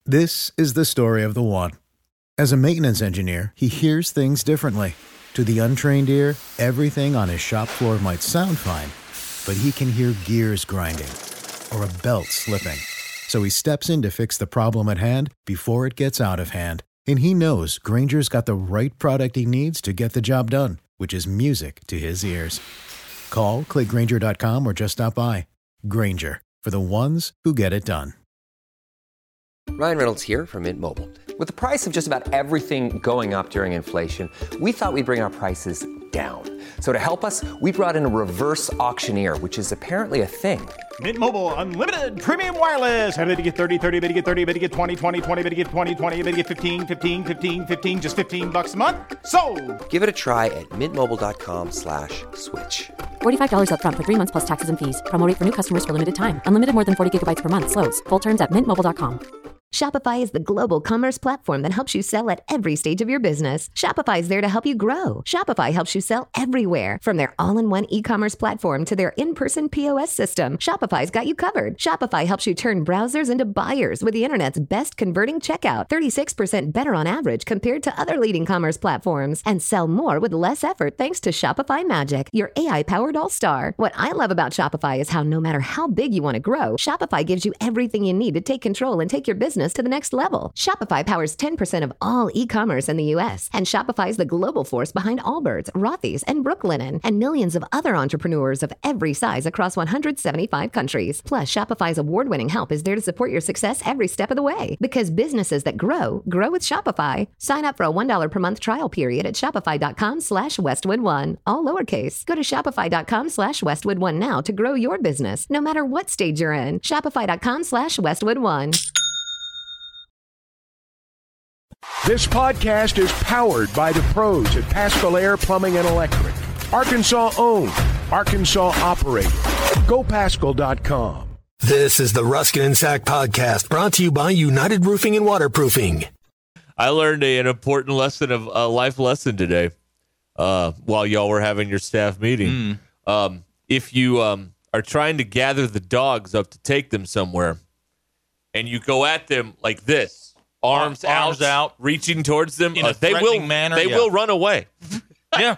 This is the story of the one. As a maintenance engineer, he hears things differently. To the untrained ear, everything on his shop floor might sound fine, but he can hear gears grinding or a belt slipping. So he steps in to fix the problem at hand before it gets out of hand. And he knows Grainger's got the right product he needs to get the job done, which is music to his ears. Call, click Grainger.com, or just stop by. Grainger, for the ones who get it done. Ryan Reynolds here from Mint Mobile. With the price of just about everything going up during inflation, we thought we'd bring our prices down. So to help us, we brought in a reverse auctioneer, which is apparently a thing. Mint Mobile Unlimited Premium Wireless. How to get 30, 30, bit to get 30, bit to get 20, 20, 20, bit to get 20, 20, bit to get 15, 15, 15, 15, just $15 a month? Sold! Give it a try at mintmobile.com/switch. $45 up front for 3 months plus taxes and fees. Promo rate for new customers for limited time. Unlimited more than 40 gigabytes per month. Slows full terms at mintmobile.com. Shopify is the global commerce platform that helps you sell at every stage of your business. Shopify is there to help you grow. Shopify helps you sell everywhere, from their all-in-one e-commerce platform to their in-person POS system. Shopify's got you covered. Shopify helps you turn browsers into buyers with the internet's best converting checkout, 36% better on average compared to other leading commerce platforms, and sell more with less effort thanks to Shopify Magic, your AI-powered all-star. What I love about Shopify is how no matter how big you want to grow, Shopify gives you everything you need to take control and take your business to the next level. Shopify powers 10% of all e-commerce in the U.S., and Shopify is the global force behind Allbirds, Rothy's, and Brooklinen, and millions of other entrepreneurs of every size across 175 countries. Plus, Shopify's award-winning help is there to support your success every step of the way. Because businesses that grow with Shopify. Sign up for a $1 per month trial period at shopify.com/Westwood1, all lowercase. Go to shopify.com/Westwood1 now to grow your business, no matter what stage you're in. Shopify.com/Westwood1. This podcast is powered by the pros at Paschal Air Plumbing and Electric. Arkansas owned, Arkansas operated. GoPaschal.com. This is the Ruskin and Sack podcast, brought to you by United Roofing and Waterproofing. I learned an important lesson of a life lesson today while y'all were having your staff meeting. If you are trying to gather the dogs up to take them somewhere, and you go at them like this, arms out, reaching towards them, they will run away. Yeah.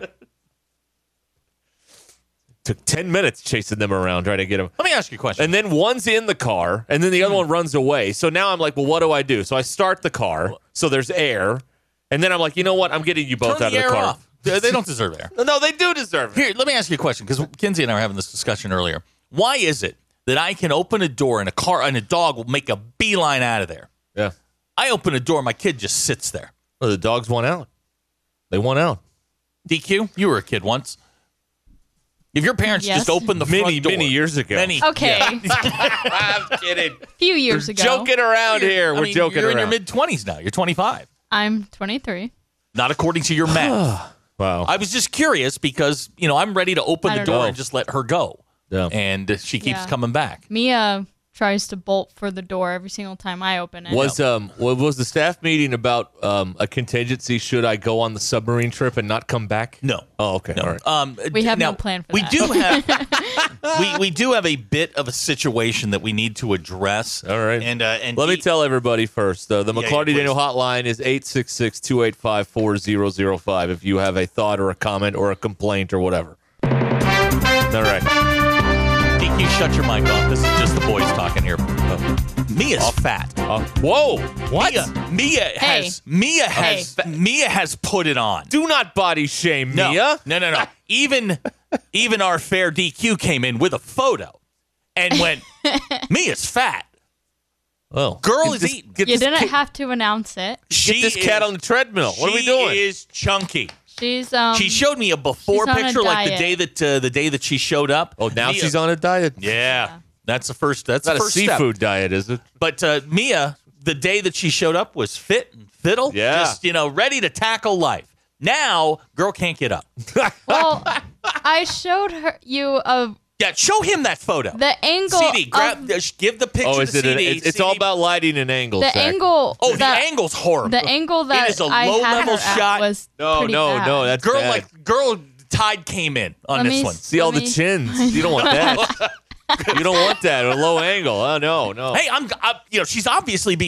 Took 10 minutes chasing them around, trying to get them. Let me ask you a question. And then one's in the car, and then the other one runs away. So now I'm like, well, what do I do? So I start the car, so there's air, and then I'm like, you know what? I'm getting you both out of the car. Off. They don't deserve air. No, they do deserve it. Here, let me ask you a question, because Kinsey and I were having this discussion earlier. Why is it that I can open a door and a car and a dog will make a beeline out of there? Yeah. I open a door, my kid just sits there. Well, the dogs want out. They want out. DQ, you were a kid once. If your parents just opened the front door. Many years ago. Okay. I'm kidding. A few years ago. Joking around here. We're joking you're around. You're in your mid-20s now. You're 25. I'm 23. Not according to your math. Wow. I was just curious because, I'm ready to open the door and just let her go. Yeah. And she keeps coming back. Mia tries to bolt for the door every single time I open it. Was the staff meeting about a contingency? Should I go on the submarine trip and not come back? No. Oh, okay. No. All right. We have no plan for that. We do have a bit of a situation that we need to address. All right. And let me tell everybody first. The McLarty please. Daniel hotline is 866-285-4005 if you have a thought or a comment or a complaint or whatever. All right. DQ, shut your mic off. This is just the boys talking here. Mia's fat. Whoa! What? Mia has put it on. Do not body shame Mia. No. Even our fair DQ came in with a photo and went, Mia's fat. Well, girl is eating. You didn't have to announce it. Get this cat on the treadmill. What are we doing? She is chunky. She showed me a before picture, like the day that she showed up. Oh, now she's on a diet. Yeah, that's the first. That's not the a first seafood step. diet, is it? But Mia, the day that she showed up, was fit and fiddle. Yeah, just ready to tackle life. Now, girl can't get up. Well, I showed you Yeah, show him that photo. the angle. CD, give the picture to CD. It's all about lighting and angles. The angle. Oh, the angle's horrible. The angle that it is a I low had level her at shot. was pretty bad. No, that's girl. bad. Girl, Tide came in on this one. See all the chins. You don't want that. You don't want that. A low angle. Oh no. Hey, she's obviously being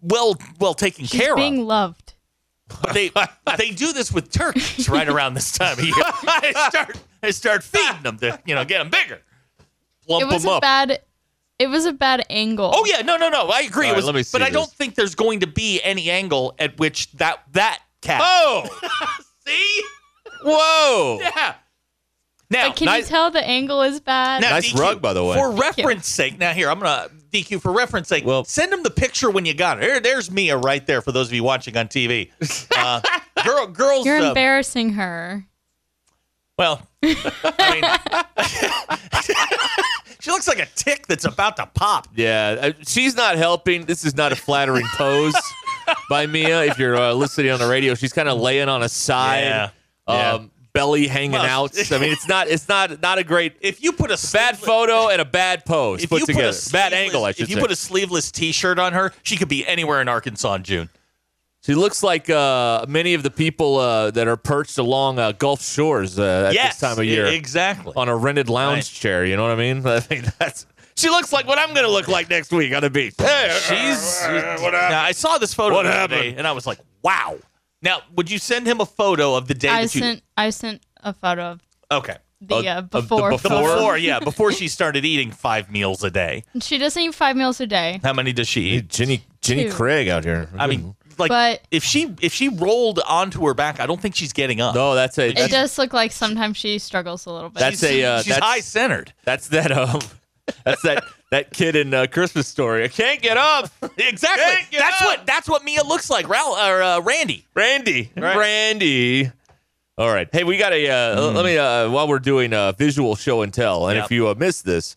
well taken She's care being of. loved. But they do this with turkeys right around this time of year. They start feeding them to get them bigger, plump them up. It was a bad angle. Oh yeah, no. I agree. All right, let me see but I don't this. think there's going to be any angle at which that cat. Oh, See? whoa! Yeah. Now, But can you tell the angle is bad? now, Nice DQ, rug, by the way. For reference sake, now here I'm gonna DQ for reference sake. Well- Send him the picture when you got it. There's Mia right there for those of you watching on TV. Girls. You're embarrassing her. Well, I mean, she looks like a tick that's about to pop. Yeah, she's not helping. This is not a flattering pose by Mia. If you're listening on the radio, she's kind of laying on a side, Yeah. belly hanging Well, out. I mean, it's not a great. If you put a Bad photo and a bad pose if put you together. put a Bad sleeveless- angle, I should If you say. put a sleeveless T-shirt on her, she could be anywhere in Arkansas in June. She looks like many of the people that are perched along Gulf Shores at this time of year. Exactly. On a rented lounge chair, you know what I mean? I think she looks like what I'm going to look like next week on the beach. She's. Now, I saw this photo What the other happened? day, and I was like, "Wow!" Now, would you send him a photo of the day I that you? sent a photo of Okay. the Of the before. before? photo. Before she started eating 5 meals a day. She doesn't eat 5 meals a day. How many does she eat? Jenny Two. Craig out here. I mean, like, But- if she rolled onto her back, I don't think she's getting up. no, that's It does look like sometimes she struggles a little bit. That's a she's high centered. that's that kid in Christmas Story. I can't get up. Exactly. Can't get up. That's what Mia looks like. Randy. Randy. All right. Hey, we got a. Let me while we're doing visual show and tell, and Yep. if you missed this,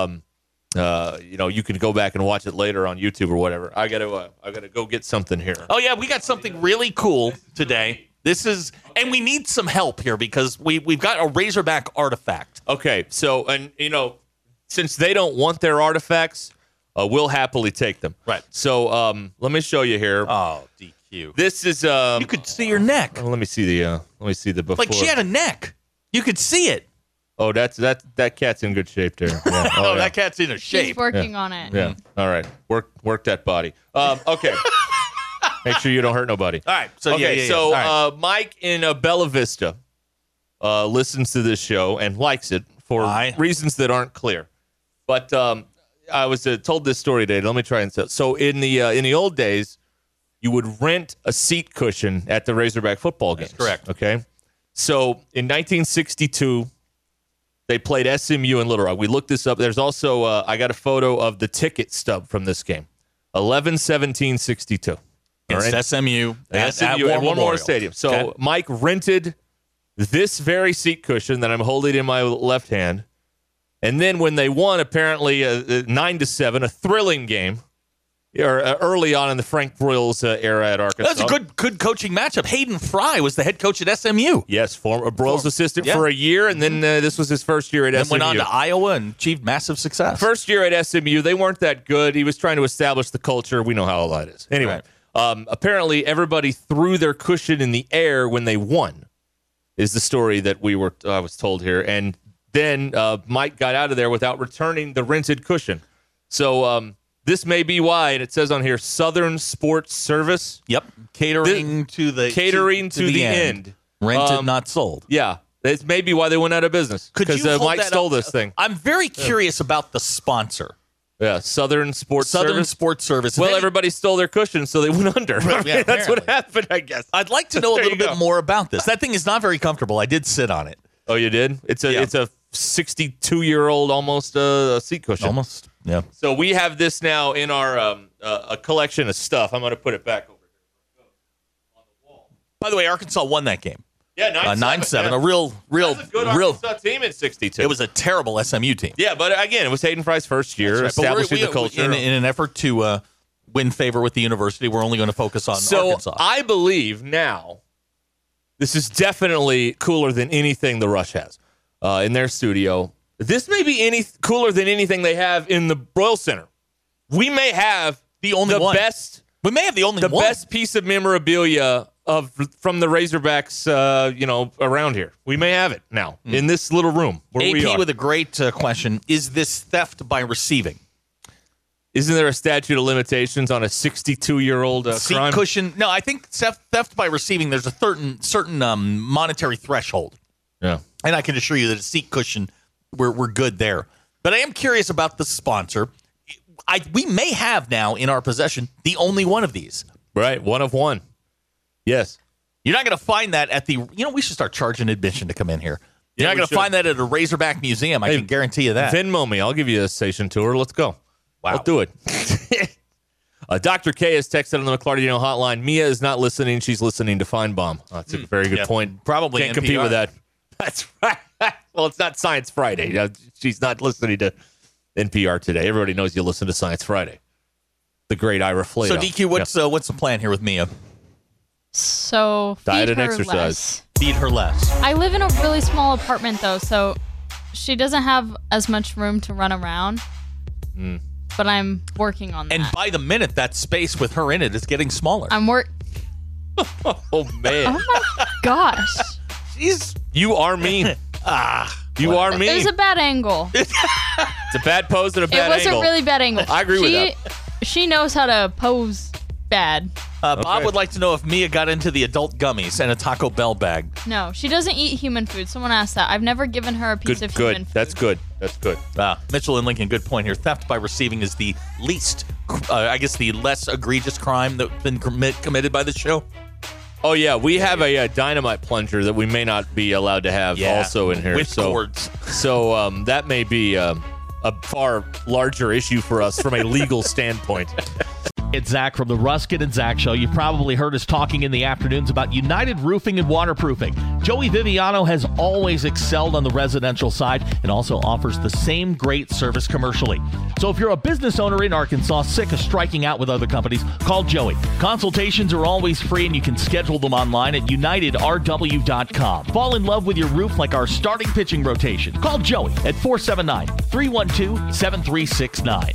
you can go back and watch it later on YouTube or whatever. I gotta go get something here. Oh yeah, we got something really cool today. And we need some help here because we've got a Razorback artifact. Okay, so since they don't want their artifacts, we'll happily take them. Right. So let me show you here. Oh, DQ. This is You could see her neck. let me see the before. Like she had a neck. You could see it. Oh, that cat's in good shape there. Yeah. Oh, yeah. that cat's in a She's shape. working on it. Yeah. All right. Work that body. Okay. Make sure you don't hurt nobody. All right. So Okay. yeah. So All right. Mike in Bella Vista listens to this show and likes it for Why? reasons that aren't clear. But I was told this story today. Let me try and say. So in the old days, you would rent a seat cushion at the Razorback football games. That's correct. Okay. So in 1962. They played SMU in Little Rock. We looked this up. There's also, I got a photo of the ticket stub from this game. 11-17-62. It's SMU at SMU War at War Memorial Memorial Stadium. So Okay. Mike rented this very seat cushion that I'm holding in my left hand. And then when they won, apparently 9-7, a thrilling game, or early on in the Frank Broyles era at Arkansas. That was a good coaching matchup. Hayden Fry was the head coach at SMU. Yes, former Broyles assistant Yeah. for a year, and then this was his first year at Then SMU. went on to Iowa and achieved massive success. First year at SMU, they weren't that good. He was trying to establish the culture. We know how all that is. Anyway, apparently everybody threw their cushion in the air when they won, is the story that I was told here. And then Mike got out of there without returning the rented cushion. So this may be why, and it says on here, Southern Sports Service. Yep. Catering to the end. Rented, not sold. Yeah. That's maybe why they went out of business. Could Because you hold Mike that stole up? this thing. I'm very curious about the sponsor. Yeah, Southern Sports Service. Sports Service. Well, everybody stole their cushions, so they went under. Right, yeah, That's what apparently. happened, I guess. I'd like to know a There little you bit go. more about this. That thing is not very comfortable. I did sit on it. Oh, you did? It's a 62-year-old almost seat cushion. Almost. Yeah. So we have this now in our a collection of stuff. I'm going to put it back over here. By the way, Arkansas won that game. Yeah, 9-7. 9-7. Yeah. A real That's a good Arkansas team in 62. It was a terrible SMU team. Yeah, but again, it was Hayden Fry's first year, That's right. But establishing the culture. In an effort to win favor with the university, we're only going to focus on So Arkansas. I believe now this is definitely cooler than anything the Rush has in their studio. This may be cooler than anything they have in the Broyles Center. We may have the only one. best. We may have the only one. Best piece of memorabilia from the Razorbacks, around here. We may have it now in this little room where we AP are. with a great question. Is this theft by receiving? Isn't there a statute of limitations on a 62-year-old seat crime? cushion? No, I think theft by receiving, there's a certain monetary threshold. Yeah. And I can assure you that a seat cushion, we're good there. But I am curious about the sponsor. We may have now in our possession the only one of these. Right, one of one. Yes. You're not going to find that at the, we should start charging admission to come in here. You're Yeah, not going to find that at a Razorback museum. I can guarantee you that. Venmo me. I'll give you a station tour. Let's go. Wow. I'll do it. Dr. K has texted on the McLardino hotline. Mia is not listening. She's listening to Feinbaum. That's a very good point. Probably Can't NPR. compete with that. That's right. Well, it's not Science Friday. She's not listening to NPR today. Everybody knows you listen to Science Friday. The great Ira Flato. So, DQ, what's the plan here with Mia? So feed Diet and her exercise. less. Feed her less. I live in a really small apartment, though, so she doesn't have as much room to run around. But I'm working on that. And by the minute, that space with her in it is getting smaller. I'm Oh, man. Oh, my gosh. You are mean. You are mean. It was a bad angle. It's a bad pose and a bad It was angle. a really bad angle. I agree with that. She knows how to pose bad. Bob would like to know if Mia got into the adult gummies and a Taco Bell bag. No, she doesn't eat human food. Someone asked that. I've never given her a piece of human food. That's good. That's good. Mitchell and Lincoln, good point here. Theft by receiving is the least, the less egregious crime that's been committed by the show. Oh, yeah. We have a dynamite plunger that we may not be allowed to have also in here. With cords. So that may be a far larger issue for us from a legal standpoint. It's Zach from the Ruskin and Zach Show. You've probably heard us talking in the afternoons about United Roofing and Waterproofing. Joey Viviano has always excelled on the residential side and also offers the same great service commercially. So if you're a business owner in Arkansas sick of striking out with other companies, call Joey. Consultations are always free and you can schedule them online at unitedrw.com. Fall in love with your roof like our starting pitching rotation. Call Joey at 479-312-7369.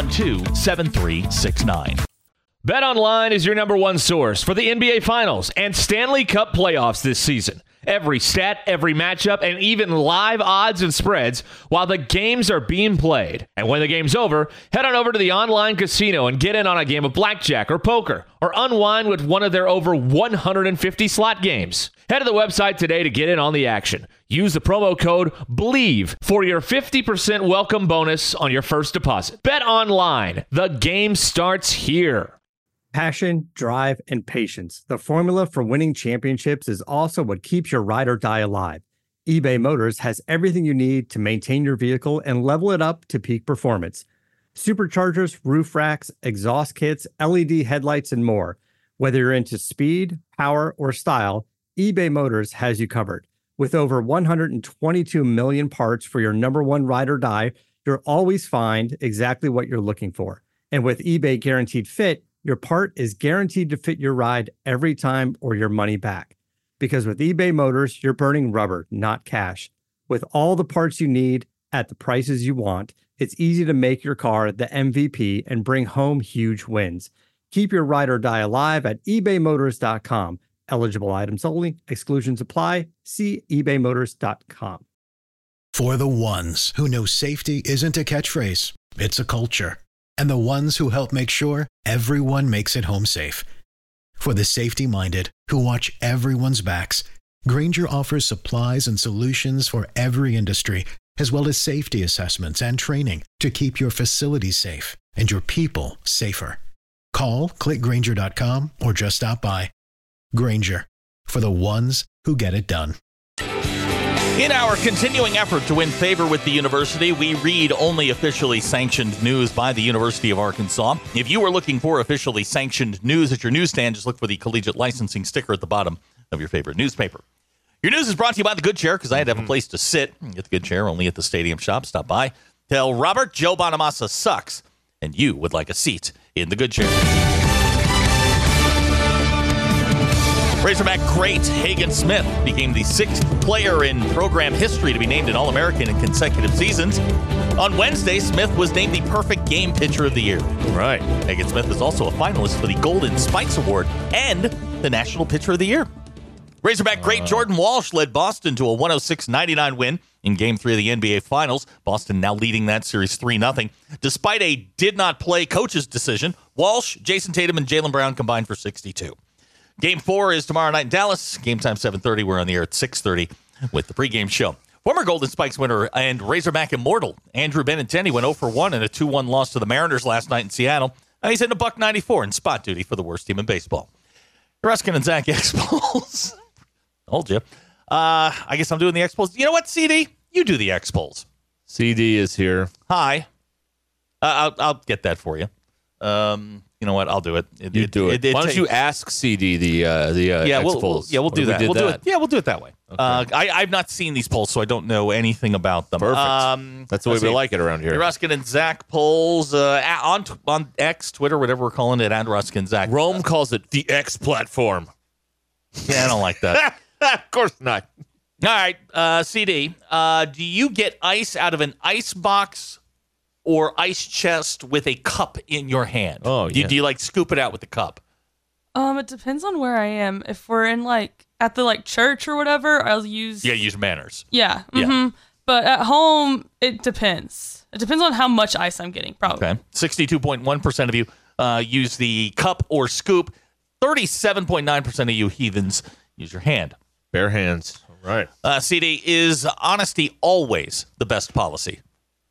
312-7369. BetOnline is your number one source for the NBA Finals and Stanley Cup playoffs this season. Every stat, every matchup, and even live odds and spreads while the games are being played. And when the game's over, head on over to the online casino and get in on a game of blackjack or poker or unwind with one of their over 150 slot games. Head to the website today to get in on the action. Use the promo code BELIEVE for your 50% welcome bonus on your first deposit. BetOnline. The game starts here. Passion, drive, and patience. The formula for winning championships is also what keeps your ride or die alive. eBay Motors has everything you need to maintain your vehicle and level it up to peak performance. Superchargers, roof racks, exhaust kits, LED headlights, and more. Whether you're into speed, power, or style, eBay Motors has you covered. With over 122 million parts for your number one ride or die, you'll always find exactly what you're looking for. And with eBay Guaranteed Fit, your part is guaranteed to fit your ride every time or your money back. Because with eBay Motors, you're burning rubber, not cash. With all the parts you need at the prices you want, it's easy to make your car the MVP and bring home huge wins. Keep your ride or die alive at ebaymotors.com. Eligible items only. Exclusions apply. See ebaymotors.com. For the ones who know safety isn't a catchphrase, it's a culture. And the ones who help make sure everyone makes it home safe. For the safety-minded who watch everyone's backs, Grainger offers supplies and solutions for every industry, as well as safety assessments and training to keep your facilities safe and your people safer. Call, click Grainger.com, or just stop by. Grainger, for the ones who get it done. In our continuing effort to win favor with the university, we read only officially sanctioned news by the University of Arkansas. If you are looking for officially sanctioned news at your newsstand, just look for the collegiate licensing sticker at the bottom of your favorite newspaper. Your news is brought to you by The Good Chair, because I had to have a place to sit. Get The Good Chair only at the Stadium Shop. Stop by. Tell Robert Joe Bonamassa sucks, and you would like a seat in The Good Chair. Razorback great Hagen Smith became the 6th player in program history to be named an All-American in consecutive seasons. On Wednesday, Smith was named the perfect game pitcher of the year. Right. Hagen Smith is also a finalist for the Golden Spikes Award and the National Pitcher of the Year. Razorback great Jordan Walsh led Boston to a 106-99 win in Game 3 of the NBA Finals. Boston now leading that series 3-0. Despite a did-not-play coach's decision, Walsh, Jason Tatum, and Jaylen Brown combined for 62. Game 4 is tomorrow night in Dallas. Game time 7:30. We're on the air at 6:30 with the pregame show. Former Golden Spikes winner and Razorback immortal Andrew Benintendi went 0-for-1 in a 2-1 loss to the Mariners last night in Seattle. And he's in a $1.94 in spot duty for the worst team in baseball. Ruskin and Zach X-Polls. Told you. I guess I'm doing the X-Polls. You know what, CD? You do the X-Polls. CD is here. Hi. I'll get that for you. You know what? I'll do it. You do it. Why don't you ask CD the X-Polls? We'll do that. We'll do it. Yeah, we'll do it that way. Okay. I've not seen these polls, so I don't know anything about them. Perfect. That's the way we like it around here. Ruskin and Zach polls on X, Twitter, whatever we're calling it, and Ruskin and Zach. Rome calls it the X platform. Yeah, I don't like that. Of course not. All right, CD, do you get ice out of an ice box or ice chest with a cup in your hand? Oh, yeah. Do you like scoop it out with the cup? It depends on where I am. If we're in at the church or whatever, I'll use. Yeah, use manners. Yeah. Mm-hmm. Yeah. But at home, it depends. It depends on how much ice I'm getting, probably. Okay. 62.1% of you use the cup or scoop. 37.9% of you heathens use your hand. Bare hands. All right. CD, is honesty always the best policy?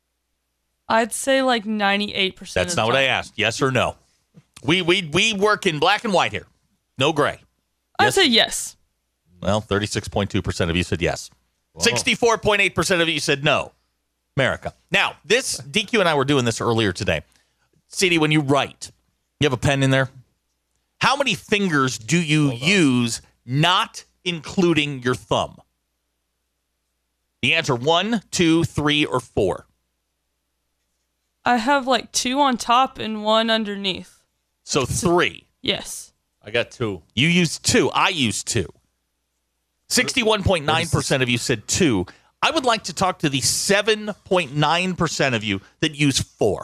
I'd say 98%. That's not what I asked. Yes or no? We work in black and white here. No gray. I'd say yes. Well, 36.2% of you said yes. 64.8% of you said no. America. Now, this, DQ and I were doing this earlier today. CD, when you write, you have a pen in there? How many fingers do you use, not including your thumb? The answer, 1, 2, 3, or 4. I have 2 on top and 1 underneath. So 3. Yes. I got 2. You used 2. I used 2. 61.9% of you said 2. I would like to talk to the 7.9% of you that use 4.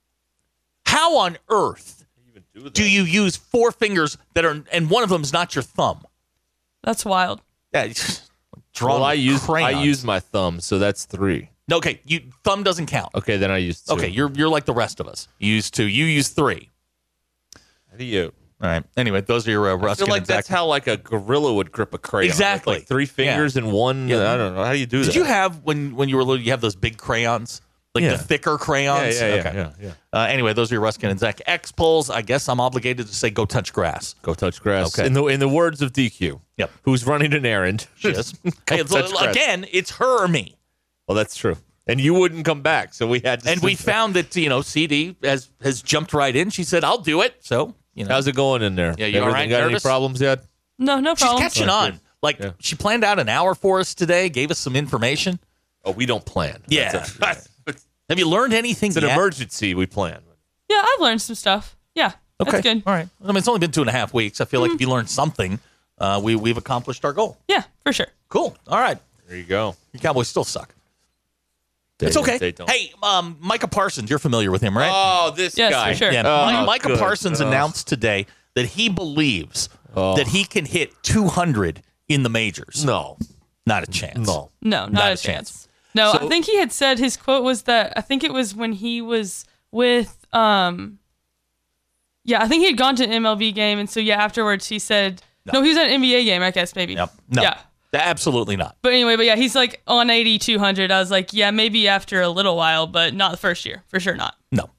How on earth do you use 4 fingers that are, and one of them is not your thumb? That's wild. Yeah, I use my thumb, so that's 3. Okay, thumb doesn't count. Okay, then I use 2. Okay, you're like the rest of us. You use 2. You use 3. How do you? All right. Anyway, those are your Ruskin. I feel like that's how a gorilla would grip a crayon. Exactly. Like 3 fingers and 1. Yeah. I don't know. How do you do that? Did you have, when you were little, you have those big crayons? The thicker crayons? Yeah. Anyway, those are your Ruskin and Zach X polls. I guess I'm obligated to say go touch grass. Go touch grass. Okay. In the words of DQ. Yep. Who's running an errand. She is. Hey, again, it's her or me. Well, that's true. And you wouldn't come back, so we had to. And we found that, CD has jumped right in. She said, I'll do it. So, How's it going in there? Yeah, you all right? Got Nervous? any problems yet? No She's problem. catching on. She planned out an hour for us today, gave us some information. Oh, we don't plan. Yeah. Have you learned anything yet? It's an emergency, we plan. Yeah, I've learned some stuff. Yeah, that's good. All right. I mean, it's only been 2.5 weeks. I feel like if you learned something, we've accomplished our goal. Yeah, for sure. Cool. All right. There you go. Your Cowboys still suck. It's okay. They don't. Hey, Micah Parsons, you're familiar with him, right? Oh, this Yes, guy. for sure. Yeah, Micah Parsons announced today that he believes that he can hit 200 in the majors. No. Not a chance. No. No, not a chance. No, So- I think he had said his quote was that, I think it was when he was with, I think he had gone to an MLB game, and so afterwards he said, no, he was at an NBA game, I guess, maybe. Yep. No. Yeah. Absolutely not. But anyway, he's on 80, 200. I was like, yeah, maybe after a little while, but not the first year. For sure not. No.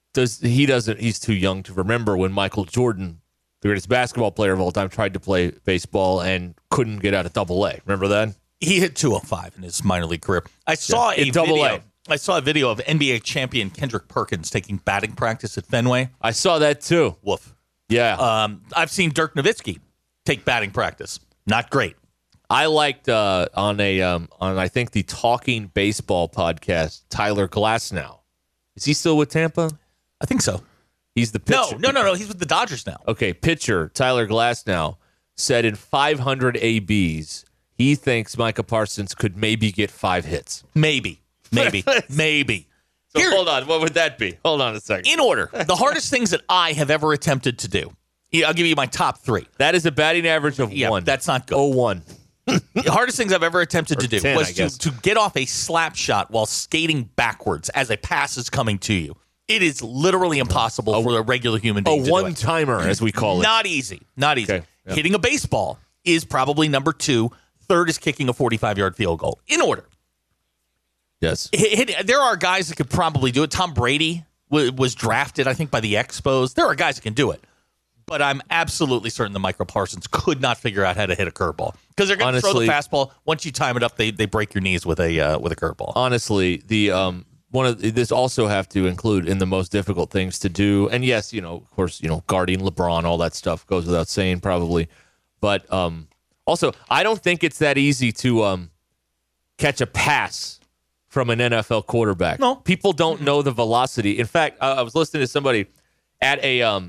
He's too young to remember when Michael Jordan, the greatest basketball player of all time, tried to play baseball and couldn't get out of Double-A. Remember that? He hit 205 in his minor league career. I saw a video. I saw a video of NBA champion Kendrick Perkins taking batting practice at Fenway. I saw that too. Woof. Yeah. I've seen Dirk Nowitzki take batting practice. Not great. I liked on I think the Talking Baseball podcast, Tyler Glasnow. Is he still with Tampa? I think so. He's the pitcher. No. He's with the Dodgers now. Okay, pitcher Tyler Glasnow said in 500 ABs he thinks Micah Parsons could maybe get 5 hits. Maybe. So hold on. What would that be? Hold on a second. In order, the hardest things that I have ever attempted to do. I'll give you my top 3. That is a batting average of 1. That's not good. 0-1. The hardest things I've ever attempted to do 10, was to get off a slap shot while skating backwards as a pass is coming to you. It is literally impossible for a regular human being to do it. A one-timer, as we call it. Not easy. Not easy. Okay. Yep. Hitting a baseball is probably number 2. Third is kicking a 45-yard field goal. In order. Yes. There are guys that could probably do it. Tom Brady was drafted, I think, by the Expos. There are guys that can do it. But I'm absolutely certain that Michael Parsons could not figure out how to hit a curveball because they're going to throw the fastball. Once you time it up, they break your knees with a curveball. Honestly, this also have to include in the most difficult things to do. And yes, of course, guarding LeBron, all that stuff goes without saying, probably. But also, I don't think it's that easy to catch a pass from an NFL quarterback. No, people don't know the velocity. In fact, I was listening to somebody at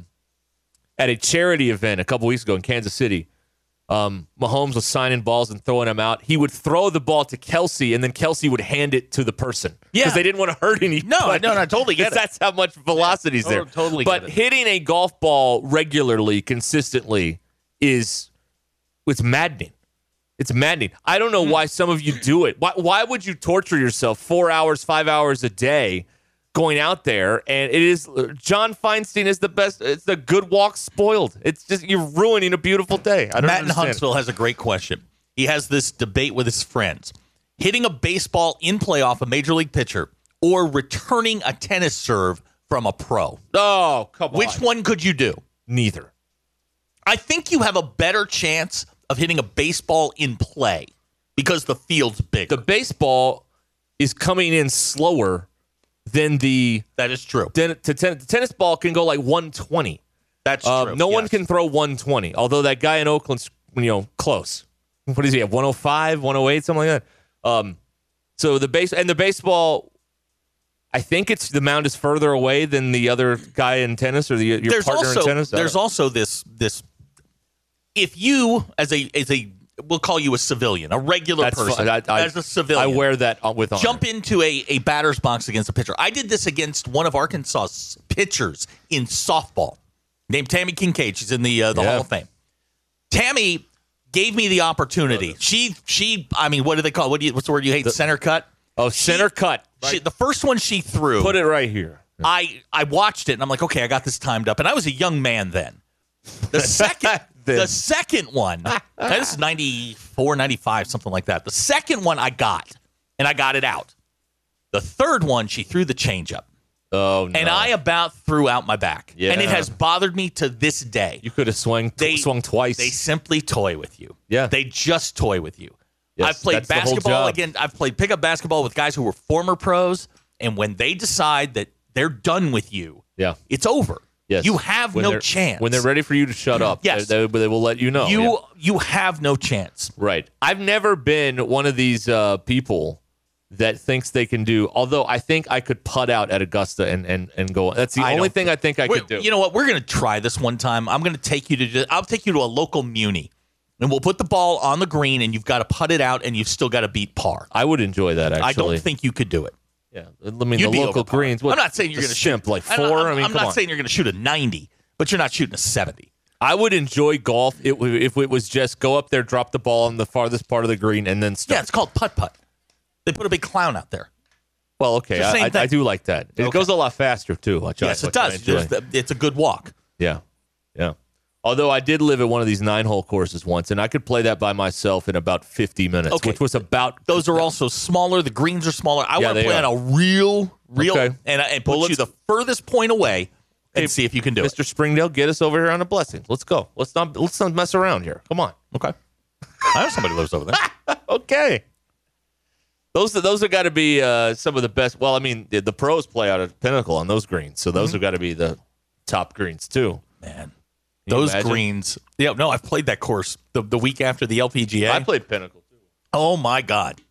a charity event a couple weeks ago in Kansas City. Mahomes was signing balls and throwing them out. He would throw the ball to Kelsey, and then Kelsey would hand it to the person. Yeah. Because they didn't want to hurt anybody. No, I totally get it. That's how much velocity's there. Totally but get it. hitting a golf ball regularly, consistently, it's maddening. It's maddening. I don't know why some of you do it. Why would you torture yourself 4 hours, 5 hours a day going out there? And it is John Feinstein is the best. It's the good walk spoiled. It's just you're ruining a beautiful day. I don't Matt in understand. Huntsville has a great question. He has this debate with his friends. Hitting a baseball in play off a major league pitcher or returning a tennis serve from a pro. Oh, come on. Which one could you do? Neither. I think you have a better chance of hitting a baseball in play because the field's bigger. The baseball is coming in slower than the... That is true. The tennis ball can go like 120. That's true. No one can throw 120, although that guy in Oakland's, close. What does he have, 105, 108, something like that? So the baseball, I think the mound is further away than the other guy in tennis or your partner in tennis. There's also this if you as a we'll call you a civilian, a regular person, as a civilian, I wear that with honor. Jump into a batter's box against a pitcher. I did this against one of Arkansas's pitchers in softball, named Tammy Kincaid. She's in the Hall of Fame. Tammy gave me the opportunity. She I mean, what do they call it? What's the word you hate? Center cut? Oh, center cut. Right. The first one she threw. Put it right here. I watched it, and I'm like, okay, I got this timed up. And I was a young man then. The second one, this is 94, 95, something like that. The second one I got, and I got it out. The third one, she threw the changeup. Oh, no. And I about threw out my back. Yeah. And it has bothered me to this day. You could have swung twice. They simply toy with you. Yeah. They just toy with you. Yes, I've played that's the whole basketball job. again. I've played pickup basketball with guys who were former pros. And when they decide that they're done with you, it's over. Yes. You have no chance. When they're ready for you to shut up, yes. they will let you know. You have no chance. Right. I've never been one of these people that thinks they can do, although I think I could putt out at Augusta and go. That's the only thing I think I could do. You know what? We're going to try this one time. I'm going to take you to I'll take you to a local muni, and we'll put the ball on the green, and you've got to putt it out, and you've still got to beat par. I would enjoy that, actually. I don't think you could do it. Yeah, I mean, the local greens. I'm not saying you're going to shoot like 4. I'm not saying you're going to shoot a 90, but you're not shooting a 70. I would enjoy golf if it was just go up there, drop the ball on the farthest part of the green, and then start. Yeah, it's called putt-putt. They put a big clown out there. Well, okay, I do like that. It goes a lot faster, too. Yes, it does. It's a good walk. Yeah. Although I did live at one of these 9-hole courses once, and I could play that by myself in about 50 minutes, which was about... Those are also smaller. The greens are smaller. I want to play on a real, okay. and put you the furthest point away and see if you can do it. Mr. Springdale, get us over here on a blessing. Let's go. Let's not mess around here. Come on. Okay. I know somebody lives over there. Okay. Those have got to be some of the best. Well, I mean, the pros play out at Pinnacle on those greens, so those have got to be the top greens, too. Man. Those greens. Yeah, no, I've played that course the week after the LPGA. I played Pinnacle, too. Oh, my God.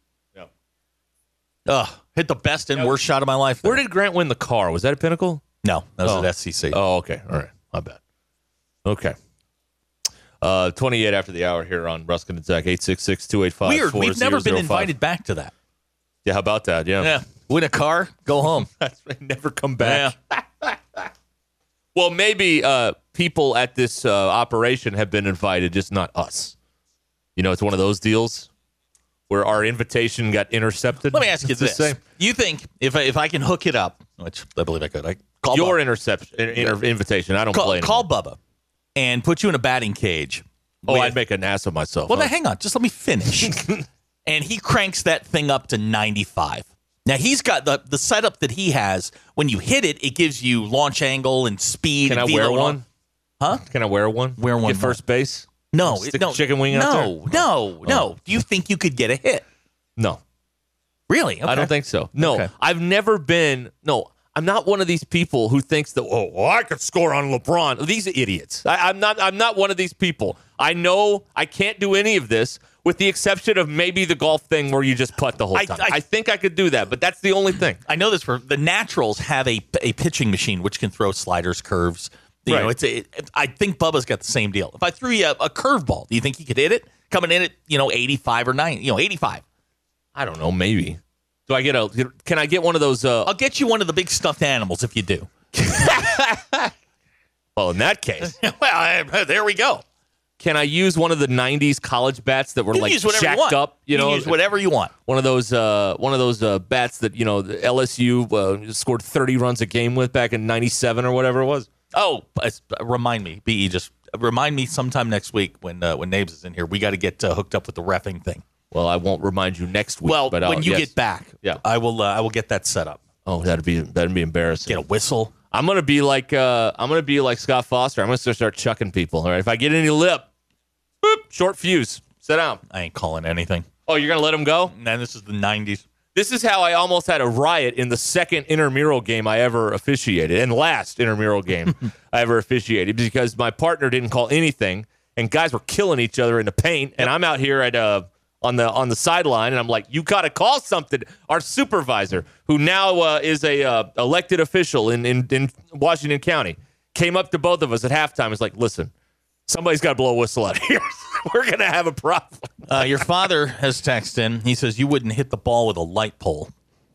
Yeah. Hit the best and worst shot of my life there. Where did Grant win the car? Was that at Pinnacle? No, that was at SCC. Oh, okay. All right. My bad. Okay. 28 after the hour here on Ruskin and Zach, 866-285-4005. Weird. We've never been invited back to that. Yeah, how about that? Yeah. Win a car, go home. That's right. Never come back. Yeah. Well, maybe people at this operation have been invited, just not us. You know, it's one of those deals where our invitation got intercepted. Let me ask you this. You think if I can hook it up, which I believe I could, I call your Bubba. invitation. I don't play Call Bubba and put you in a batting cage. I'd make an ass of myself. Well, now hang on. Just let me finish. And he cranks that thing up to 95. Now, he's got the setup that he has. When you hit it, it gives you launch angle and speed. Can and I wear one? Huh? Can I wear one? Wear one. Get first base? No. Stick a chicken wing out there? No. Do you think you could get a hit? No. Really? Okay. I don't think so. No. Okay. I've never been. No. I'm not one of these people who thinks that, I could score on LeBron. These are idiots. I'm not one of these people. I know I can't do any of this with the exception of maybe the golf thing where you just putt the whole time. I think I could do that, but that's the only thing. I know this for the Naturals have a pitching machine which can throw sliders, curves. You know, I think Bubba's got the same deal. If I threw you a curveball, do you think he could hit it? Coming in at 85 or 90, 85. I don't know, maybe. Can I get one of those? I'll get you one of the big stuffed animals if you do. Well, in that case. Well, there we go. Can I use one of the 90s college bats that were you like jacked up? You can use whatever you want. One of those bats that, the LSU scored 30 runs a game with back in 97 or whatever it was. Oh, remind me, BE, just remind me sometime next week when Nabes is in here. We got to get hooked up with the reffing thing. Well, I won't remind you next week. Well, but when you get back, I will get that set up. Oh, that'd be embarrassing. Get a whistle. I'm gonna be like Scott Foster. I'm gonna start chucking people. All right, if I get any lip, boop, short fuse. Sit down. I ain't calling anything. Oh, you're gonna let him go? Man, this is the 90s. This is how I almost had a riot in the second intramural game I ever officiated, and last intramural game I ever officiated, because my partner didn't call anything, and guys were killing each other in the paint, and I'm out here at on the sideline, and I'm like, you got to call something. Our supervisor, who now is a elected official in Washington County, came up to both of us at halftime. Was like, listen, somebody's got to blow a whistle out here. We're going to have a problem. Your father has texted in. He says you wouldn't hit the ball with a light pole.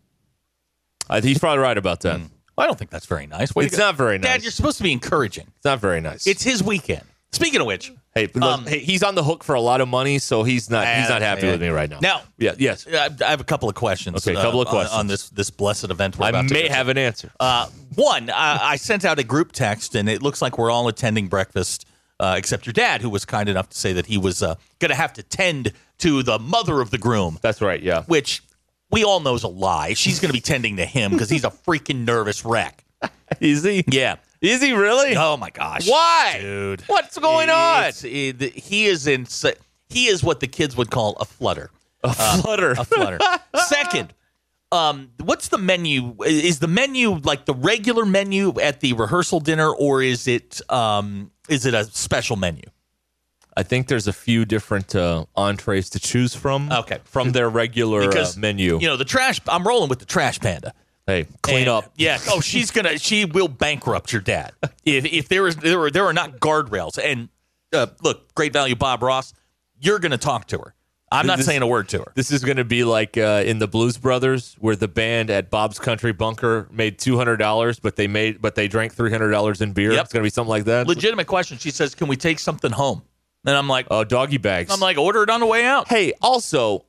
He's probably right about that. I don't think that's very nice. It's not very nice. Dad, you're supposed to be encouraging. It's not very nice. It's his weekend. Speaking of which, hey, he's on the hook for a lot of money, so he's not happy with me right now. Now, yes, I have a couple of questions. Okay, a couple of questions on this blessed event. I may have an answer. One, I sent out a group text, and it looks like we're all attending breakfast, except your dad, who was kind enough to say that he was going to have to tend to the mother of the groom. That's right. Yeah, which we all know is a lie. She's going to be tending to him because he's a freaking nervous wreck. Is he? Yeah. Is he really? Oh my gosh! Why, dude? What's going on? He is He is what the kids would call a flutter. A flutter. Second, what's the menu? Is the menu like the regular menu at the rehearsal dinner, or is it a special menu? I think there's a few different entrees to choose from. Okay, from their regular menu. You know, the trash. I'm rolling with the trash panda. Hey, clean up. Yeah. Oh, she will bankrupt your dad if there are not guardrails. And look, Great Value Bob Ross, you're going to talk to her. I'm not saying a word to her. This is going to be like in the Blues Brothers, where the band at Bob's Country Bunker made $200, but they drank $300 in beer. Yep. It's going to be something like that. Legitimate question. She says, "Can we take something home?" And I'm like, "Oh, doggy bags." I'm like, "Order it on the way out." Hey, also,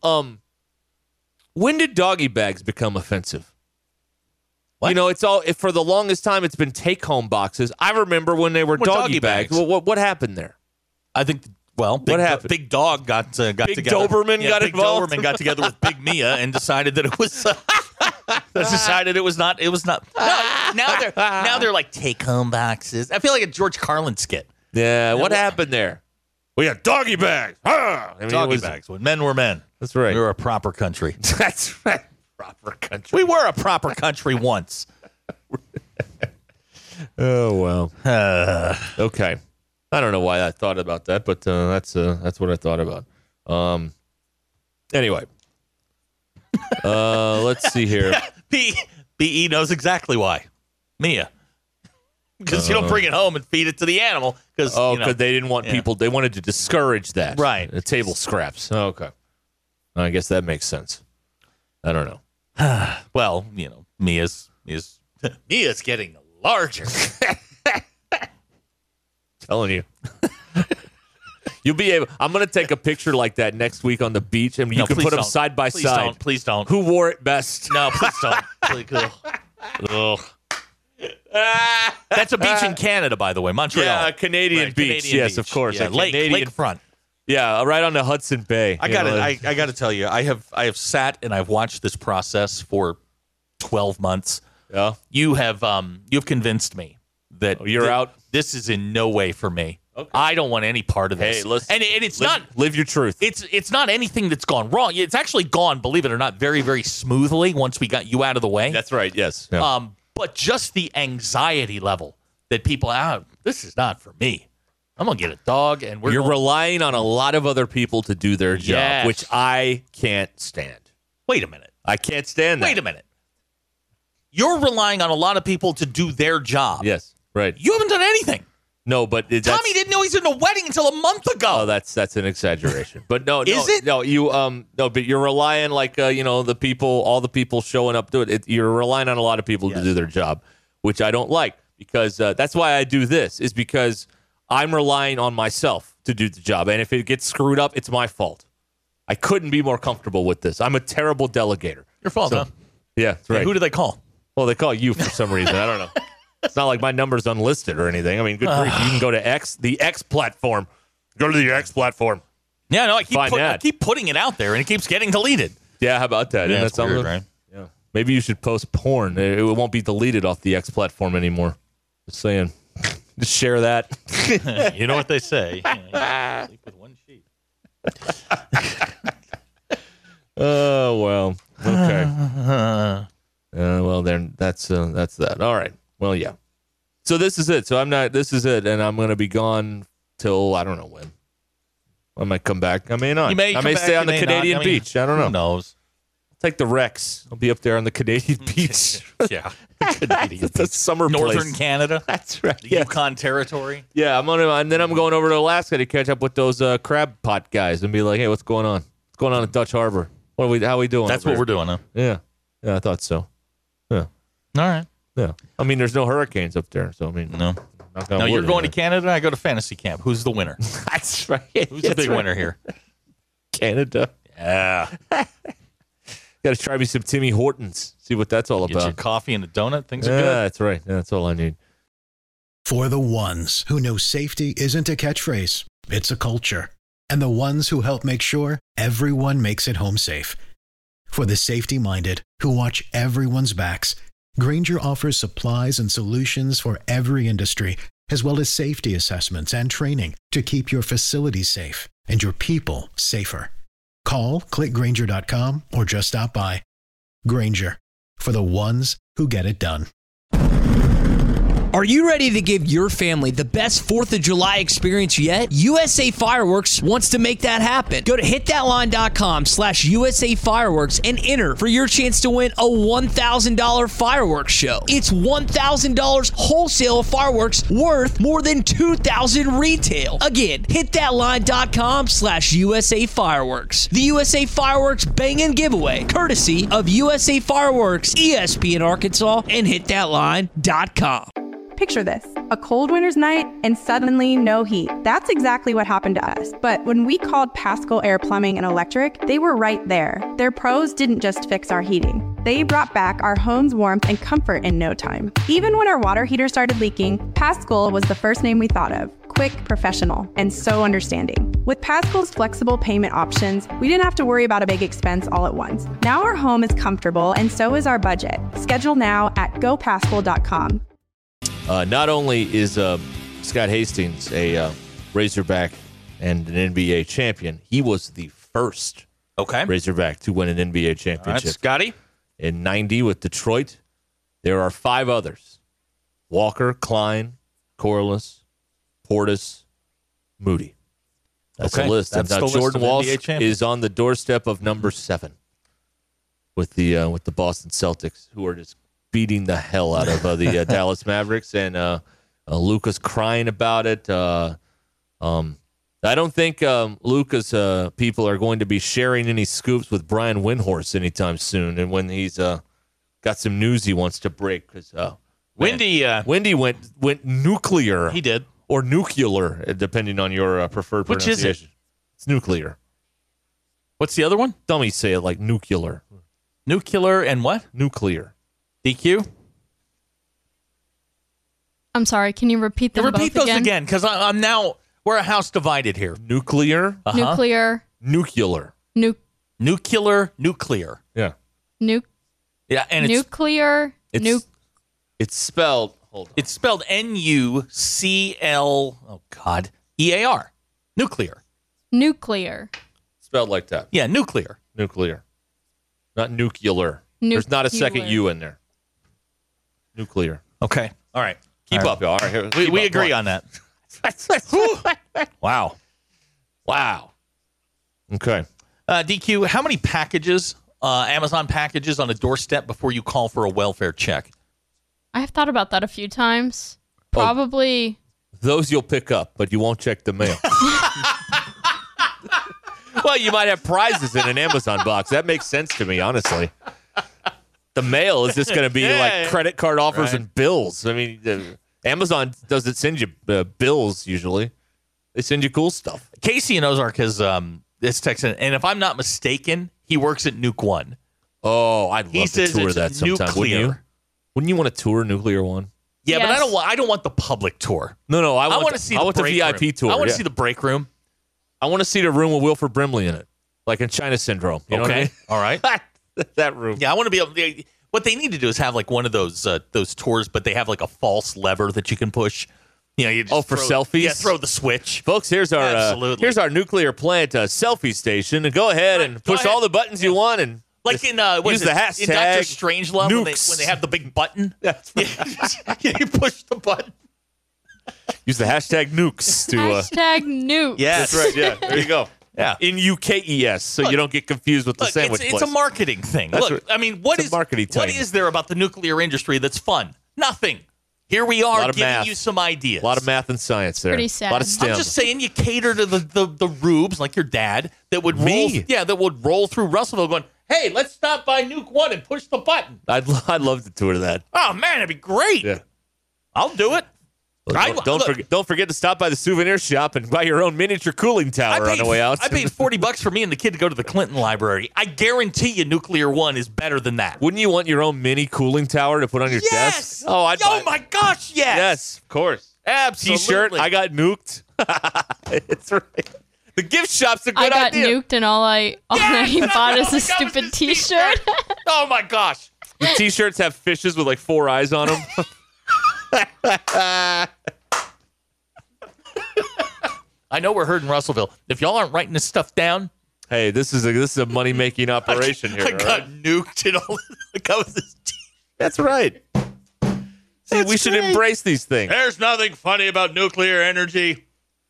when did doggy bags become offensive? What? You know, it's all for the longest time. It's been take-home boxes. I remember when they were doggy bags. Well, what happened there? I think. Well, what happened? Big Dog got together. Big Doberman got involved. Big Doberman got together with Big Mia and decided that it was. Decided it was not. It was not. No, now they're like take-home boxes. I feel like a George Carlin skit. Yeah. What happened there? We got doggy bags. Doggy bags. When men were men. That's right. We were a proper country. That's right. Proper country. We were a proper country once. Oh well. Okay. I don't know why I thought about that, but that's what I thought about. Anyway, let's see here. BE knows exactly why. Mia. Because you don't bring it home and feed it to the animal. Because they didn't want people. They wanted to discourage that. Right. The table scraps. Okay. I guess that makes sense. I don't know. Well, Mia's getting larger. telling you. You'll be able. I'm going to take a picture like that next week on the beach, and you can put them side by side. Please don't. Who wore it best? No, please don't. Ugh. That's a beach in Canada, by the way, Montreal. Yeah, Canadian beach. Canadian yes, beach. of course. Yeah, lakefront. Yeah, right on the Hudson Bay. I got to tell you, I have sat and I've watched this process for 12 months. Yeah, you have convinced me that you're out. This is in no way for me. Okay. I don't want any part of this. Hey, listen, and it's not live your truth. It's not anything that's gone wrong. It's actually gone, believe it or not, very, very smoothly once we got you out of the way. That's right. Yes. Yeah. But just the anxiety level that people have. This is not for me. I'm gonna get a dog, and you're relying on a lot of other people to do their job, which I can't stand. Wait a minute. I can't stand that. Wait a minute. You're relying on a lot of people to do their job. Yes. Right. You haven't done anything. No, but Tommy didn't know he's in a wedding until a month ago. Oh, that's an exaggeration. But no, is it? No, you no, but you're relying like the people, all the people showing up to it. You're relying on a lot of people to do their job, which I don't like because that's why I do this. Is because I'm relying on myself to do the job, and if it gets screwed up, it's my fault. I couldn't be more comfortable with this. I'm a terrible delegator. Your fault, huh? Yeah, that's right. Hey, who do they call? Well, they call you for some reason. I don't know. It's not like my number's unlisted or anything. I mean, good grief. You can go to the X platform. Go to the X platform. Yeah, no, I keep putting it out there, and it keeps getting deleted. Yeah, how about that? Yeah, Isn't that weird, something? right? Yeah. Maybe you should post porn. It won't be deleted off the X platform anymore. Just saying. Just share that. You know what they say. Sleep with one sheet. Oh, well. Okay. Well, then that's that. All right. Well, yeah. So this is it. This is it. And I'm going to be gone till I don't know when. I might come back. I may not. I may stay on the Canadian beach. I don't know. Who knows? I'll take the Rex. I'll be up there on the Canadian beach. Yeah. Canadian It's a summer Northern place. Canada. That's right. The Yukon Territory. Yeah, and then I'm going over to Alaska to catch up with those crab pot guys and be like, hey, what's going on? What's going on at Dutch Harbor? How are we doing? That's what we're doing, huh? Yeah. Yeah, I thought so. Yeah. All right. Yeah. I mean, there's no hurricanes up there, so I mean, no. No, you're going to Canada. I go to fantasy camp. Who's the winner? That's right. Who's the big winner here? Canada. Yeah. Got to try me some Timmy Hortons. See what that's all Get about. your coffee and a donut. Things are Yeah, good. that's right. Yeah, that's all I need. For the ones who know safety isn't a catchphrase, it's a culture. And the ones who help make sure everyone makes it home safe. For the safety-minded who watch everyone's backs, Grainger offers supplies and solutions for every industry, as well as safety assessments and training to keep your facilities safe and your people safer. Call, clickgrainger.com, or just stop by. Grainger, for the ones who get it done. Are you ready to give your family the best 4th of July experience yet? USA Fireworks wants to make that happen. Go to hitthatline.com/USA Fireworks and enter for your chance to win a $1,000 fireworks show. It's $1,000 wholesale fireworks worth more than $2,000 retail. Again, hitthatline.com/USA Fireworks. The USA Fireworks Bang-In Giveaway, courtesy of USA Fireworks, ESPN Arkansas, and hitthatline.com. Picture this, a cold winter's night and suddenly no heat. That's exactly what happened to us. But when we called Paschal Air Plumbing and Electric, they were right there. Their pros didn't just fix our heating. They brought back our home's warmth and comfort in no time. Even when our water heater started leaking, Paschal was the first name we thought of. Quick, professional, and so understanding. With Paschal's flexible payment options, we didn't have to worry about a big expense all at once. Now our home is comfortable and so is our budget. Schedule now at gopaschal.com. Not only is Scott Hastings a Razorback and an NBA champion, he was the first Razorback to win an NBA championship. All right, Scotty. In 90 with Detroit. There are 5 others. Walker, Klein, Corliss, Portis, Moody. That's the list. That's and the Jordan list of Walsh NBA champions. is on the doorstep of number 7 with the Boston Celtics, who are just beating the hell out of the Dallas Mavericks, and Luka's crying about it. I don't think Luka's people are going to be sharing any scoops with Brian Windhorst anytime soon, and when he's got some news he wants to break, because Windy went nuclear. He did Or nuclear, depending on your preferred Which pronunciation. is it? It's nuclear. What's the other one? Dummies say it like nuclear. Nuclear and what? Nuclear. DQ? I'm sorry. Can you repeat them Repeat both those again, because I'm now, we're a house divided here. Nuclear. Nuclear. Nuclear. Nuclear. Yeah. Yeah, and nuclear. It's spelled. Hold on. It's spelled Nucl. Oh God, EAR. Nuclear. Nuclear. Spelled like that. Yeah, nuclear. Nuclear. Not nuclear. There's not a second U in there. Nuclear. Okay. All right. Keep up, y'all. All right, we agree on that. Wow. Okay. DQ, how many packages, Amazon packages on a doorstep before you call for a welfare check? I have thought about that a few times. Probably. Those you'll pick up, but you won't check the mail. Well, you might have prizes in an Amazon box. That makes sense to me, honestly. The mail is just going to be like credit card offers and bills. I mean, Amazon doesn't send you bills usually. They send you cool stuff. Casey in Ozark has this text, and if I'm not mistaken, he works at Nuke One. Oh, I'd love to tour that sometime. Wouldn't you want to tour Nuclear One? Yeah, yes. But I don't want the public tour. No, I want to see the VIP tour. I want to see the break room. I want to see the room with Wilford Brimley in it, like in China Syndrome. You know what I mean? All right. That room. Yeah, I want to be able to. What they need to do is have like one of those tours, but they have like a false lever that you can push. You know, you just for selfies? Yeah, throw the switch. Folks, here's our nuclear plant selfie station. And go ahead and push all the buttons you want and like in use the hashtag in Dr. Strangelove when they have the big button. That's right. You push the button. Use the hashtag nukes to hashtag nukes. Yes, that's right. Yeah, there you go. Yeah, in UKES, so you don't get confused with the sandwich place. It's a marketing thing. That's Look, I mean, what is there about the nuclear industry that's fun? Nothing. Here we are giving you some ideas. A lot of math and science there. Pretty sad. A lot of STEM. I'm just saying you cater to the rubes like your dad that would roll through Russellville going, hey, let's stop by Nuke One and push the button. I'd love to tour that. Oh, man, it'd be great. Yeah. I'll do it. Don't forget to stop by the souvenir shop and buy your own miniature cooling tower on the way out. I paid $40 for me and the kid to go to the Clinton Library. I guarantee you Nuclear One is better than that. Wouldn't you want your own mini cooling tower to put on your desk? Oh, my gosh, yes. Yes, of course. Absolutely. T-shirt, I got nuked. It's right. The gift shop's a good idea. I got nuked and all I bought is a stupid T-shirt. Oh, my gosh. The T-shirts have fishes with like 4 eyes on them. I know we're hurting Russellville. If y'all aren't writing this stuff down, hey, this is a money making operation here. I got nuked and all. That's right. See, we should embrace these things. There's nothing funny about nuclear energy.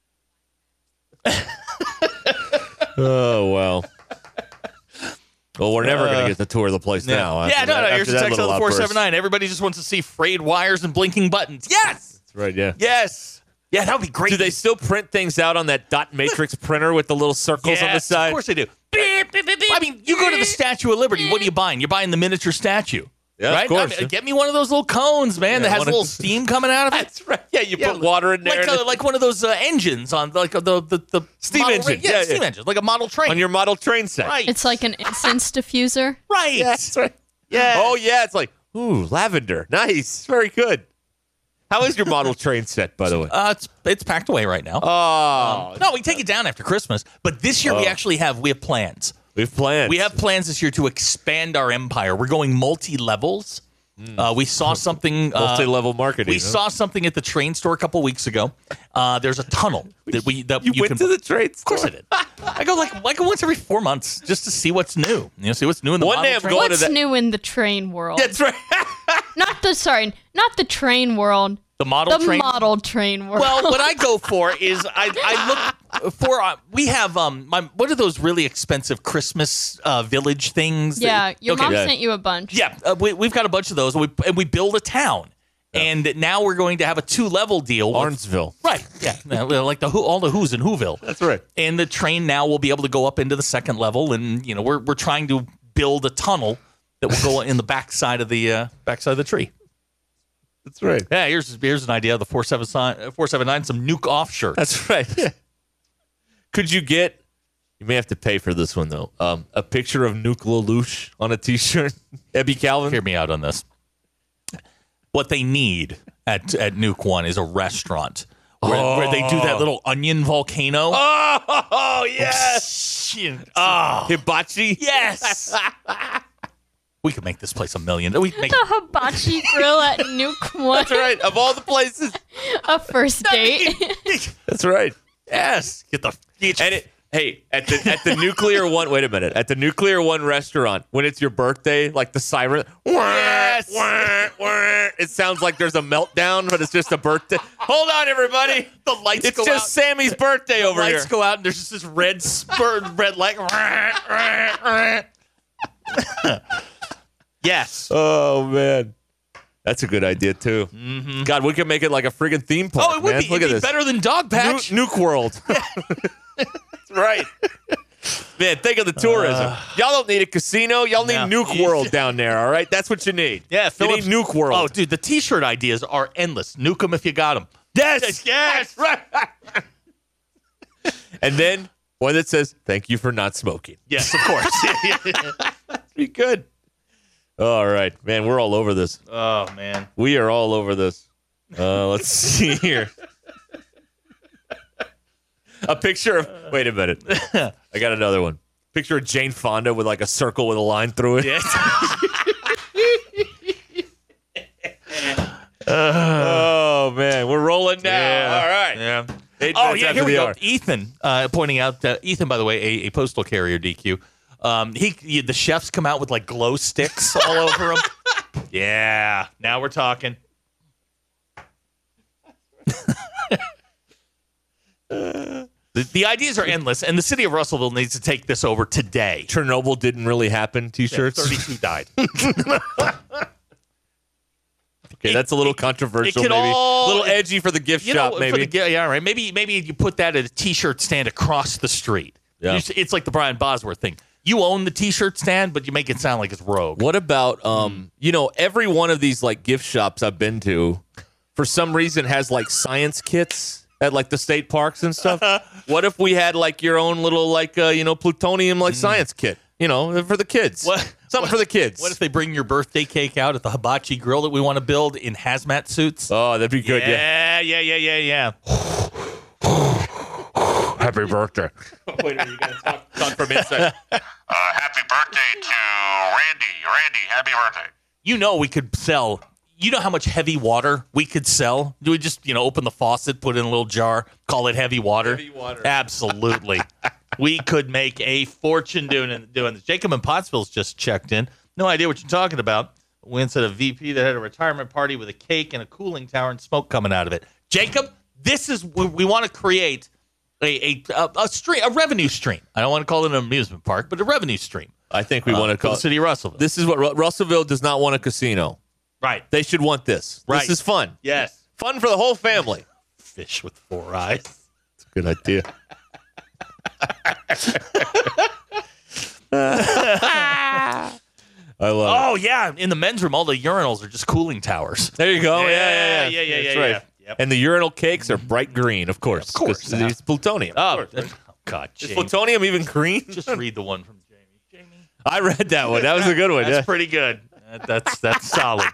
Oh well. Well, we're never going to get the tour of the place now. Yeah, no. Here's the text on the 479. Everybody just wants to see frayed wires and blinking buttons. Yes! That's right, yeah. Yes! Yeah, that would be great. Do they still print things out on that dot matrix printer with the little circles on the side? Of course they do. I mean, you go to the Statue of Liberty. What are you buying? You're buying the miniature statue. Yeah, right? of course. Get me one of those little cones, man, that has a little steam coming out of it. That's right. Yeah, you put water in there. Like one of those engines on the steam engine. Yeah, steam engine, like a model train. On your model train set. Right. It's like an incense diffuser. Right. Yeah, that's right. Yeah. Oh, yeah. It's like, ooh, lavender. Nice. Very good. How is your model train set, by the way? It's packed away right now. Oh. No, we take it down after Christmas. But this year we have plans. We have plans. We have plans this year to expand our empire. We're going multi-levels. We saw something multi-level marketing. We saw something at the train store a couple weeks ago. There's a tunnel that you went to the train store. Of course I did. I go like once every 4 months just to see what's new. See what's new in the One day I'm train. going What's new in the train world? That's right. not the train world. The model train world. Well, what I go for is I look for we have what are those really expensive Christmas village things? Yeah, your mom sent you a bunch. Yeah, we've got a bunch of those. And we build a town. Yeah. And now we're going to have a 2-level deal. Barnesville. Right, yeah. Like all the who's in Whoville. That's right. And the train now will be able to go up into the 2nd level. And, we're trying to build a tunnel that will go in the backside of the tree. That's right. Yeah, here's an idea. The 479, some nuke off shirts. That's right. Yeah. Could you get? You may have to pay for this one though. A picture of Nuke Lelouch on a T-shirt. Ebby Calvin. Hear me out on this. What they need at Nuke One is a restaurant where they do that little onion volcano. Oh yes. Hibachi. Yes. We could make this place $1 million. We could make The hibachi grill at Nuke One. That's right. Of all the places. A first date. That's right. Yes. Hey, at the Nuclear One. Wait a minute. At the Nuclear One restaurant, when it's your birthday, like the siren. Yes. It sounds like there's a meltdown, but it's just a birthday. Hold on, everybody. The lights It's go just out. Sammy's birthday over here. Lights go out, and there's just this red red light. Yes. Oh man, that's a good idea too. Mm-hmm. God, we could make it like a friggin' theme park. Oh, it would man. be. Look It'd at be this. better than Dog Patch. Nuke World. That's right. Man, think of the tourism. Y'all don't need a casino. Y'all need Nuke World down there. All right, that's what you need. Yeah, you need Nuke World. Oh, dude, the T-shirt ideas are endless. Nuke them if you got them. Yes. Right. And then one that says, "Thank you for not smoking." Yes, of course. Be good. All right, man, we're all over this. Oh man, we are all over this. Let's see here. A picture of. Wait a minute. I got another one. Picture of Jane Fonda with like a circle with a line through it. Yes. Oh man, we're rolling now. Yeah. All right. Yeah. 8 Oh minutes yeah, after here we the go. hour. Ethan pointing out Ethan, by the way, a postal carrier, DQ. The chefs come out with like glow sticks all over him. Yeah, now we're talking. The ideas are endless, and the city of Russellville needs to take this over today. Chernobyl didn't really happen. T-shirts. 32 died. Okay, that's a little controversial. could Maybe all- a little edgy for the gift shop. Maybe. Yeah, right. Maybe you put that at a T-shirt stand across the street. Yeah. It's like the Brian Bosworth thing. You own the T-shirt stand, but you make it sound like it's rogue. What about every one of these like gift shops I've been to, for some reason has like science kits at like the state parks and stuff. What if we had like your own little like plutonium like science kit? For the kids. Something for the kids. What if they bring your birthday cake out at the hibachi grill that we want to build in hazmat suits? Oh, that'd be good. Yeah. Happy birthday. Wait a minute, you gotta talk from inside. Happy birthday to Randy. Randy, happy birthday. We could sell. You know how much heavy water we could sell? Do we just, open the faucet, put it in a little jar, call it heavy water? Heavy water. Absolutely. We could make a fortune doing this. Jacob in Pottsville's just checked in. No idea what you're talking about. We instead of VP that had a retirement party with a cake and a cooling tower and smoke coming out of it. Jacob, this is we want to create a revenue stream. I don't want to call it an amusement park, but a revenue stream. I think we want to call the city of Russellville. This is what Russellville does not want a casino. Right. They should want this. Right. This is fun. Yes. Fun for the whole family. Fish with 4 eyes. It's a good idea. I love it. Oh, yeah. In the men's room, all the urinals are just cooling towers. There you go. Yeah. That's right. Yep. And the urinal cakes are bright green, of course. Of course. 'cause it's plutonium. Oh, God. Is Jamie. plutonium even green? Just read the one from Jamie. I read that one. That was a good one. That's pretty good. That's solid.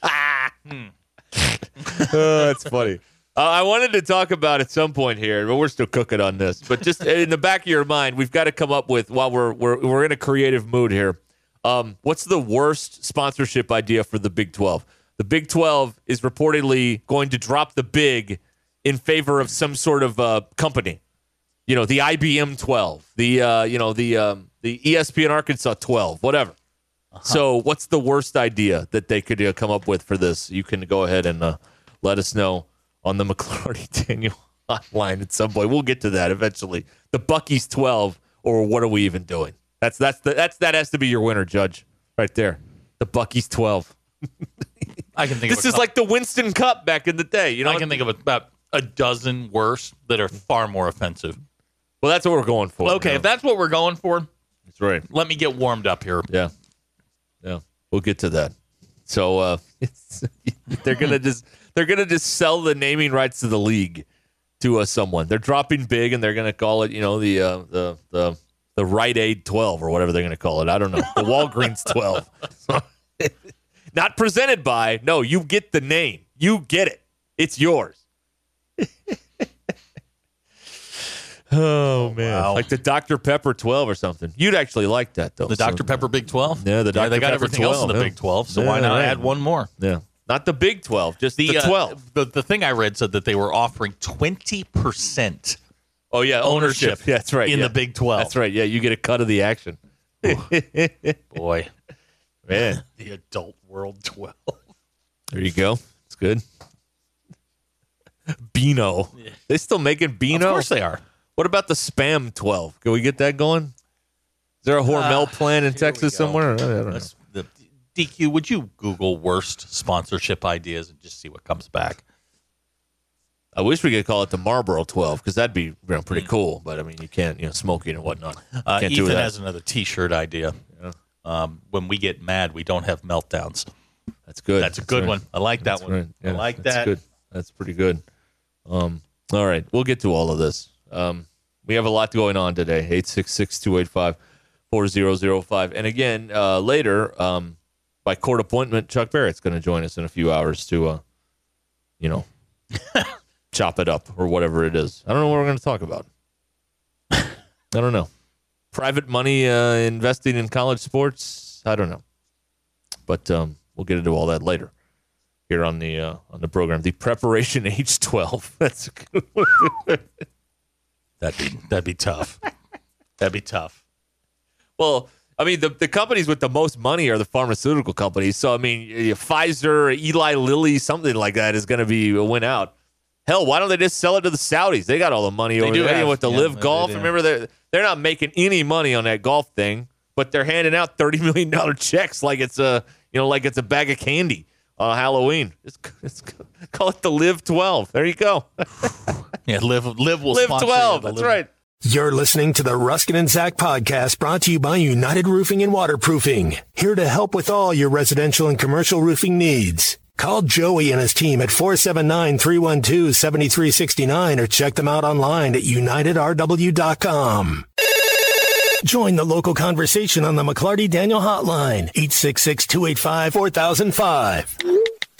That's funny. I wanted to talk about at some point here, but we're still cooking on this. But just in the back of your mind, we've got to come up with, while we're in a creative mood here, what's the worst sponsorship idea for the Big 12? The Big 12 is reportedly going to drop the big in favor of some sort of company. The IBM 12, the ESPN Arkansas 12, whatever. So what's the worst idea that they could come up with for this? You can go ahead and let us know on the McClarty Daniel hotline at some point. We'll get to that eventually. The Bucky's 12, or what are we even doing? That has to be your winner, Judge, right there. The Bucky's 12. I can think this is like the Winston Cup back in the day. I can think of about a dozen worse that are far more offensive. Well, that's what we're going for. Okay, if that's what we're going for, that's right. Let me get warmed up here. Yeah. We'll get to that. So they're gonna just sell the naming rights to the league to someone. They're dropping big, and they're gonna call it, the Rite Aid 12 or whatever they're gonna call it. I don't know. The Walgreens 12. Not presented by. No, you get the name. You get it. It's yours. Oh, man. Wow. Like the Dr. Pepper 12 or something. You'd actually like that, though. The Dr. Pepper Big 12? Yeah, the Dr. They got Pepper everything 12, else in the Big 12, so why not add one more? Yeah. Not the Big 12, just the 12. The thing I read said that they were offering 20% ownership that's right, in the Big 12. That's right. Yeah, you get a cut of the action. Boy. Man. The Adult World 12. There you go. It's good. Beano. Yeah. They still making Beano? Of course they are. What about the Spam 12? Can we get that going? Is there a Hormel plan in Texas somewhere? I don't know. DQ, would you Google worst sponsorship ideas and just see what comes back? I wish we could call it the Marlboro 12 because that'd be pretty cool. But, I mean, you can't, smoking and whatnot. Can't Ethan has another T-shirt idea. Yeah. When we get mad, we don't have meltdowns. That's good. That's a good one. I like that one. Right. Yeah, I like that's that. Good. That's pretty good. All right. We'll get to all of this. We have a lot going on today. 866-285-4005. And again, later, by court appointment, Chuck Barrett's going to join us in a few hours to, chop it up or whatever it is. I don't know what we're going to talk about. I don't know. Private money investing in college sports? I don't know. But we'll get into all that later here on the program. The Preparation Age 12. That's a good one. That'd be tough. That'd be tough. Well, I mean, the companies with the most money are the pharmaceutical companies. So, I mean, Pfizer, Eli Lilly, something like that is going to be a win out. Hell, why don't they just sell it to the Saudis? They got all the money over there with the Live Golf. Remember, they're not making any money on that golf thing, but they're handing out $30 million checks like it's a bag of candy on Halloween. Just call it the Live 12. There you go. Yeah, Live will Live sponsor 12. you. That's right. You're listening to the Ruskin and Zach podcast, brought to you by United Roofing and Waterproofing. Here to help with all your residential and commercial roofing needs. Call Joey and his team at 479-312-7369 or check them out online at unitedrw.com. Join the local conversation on the McClarty Daniel hotline, 866-285-4005.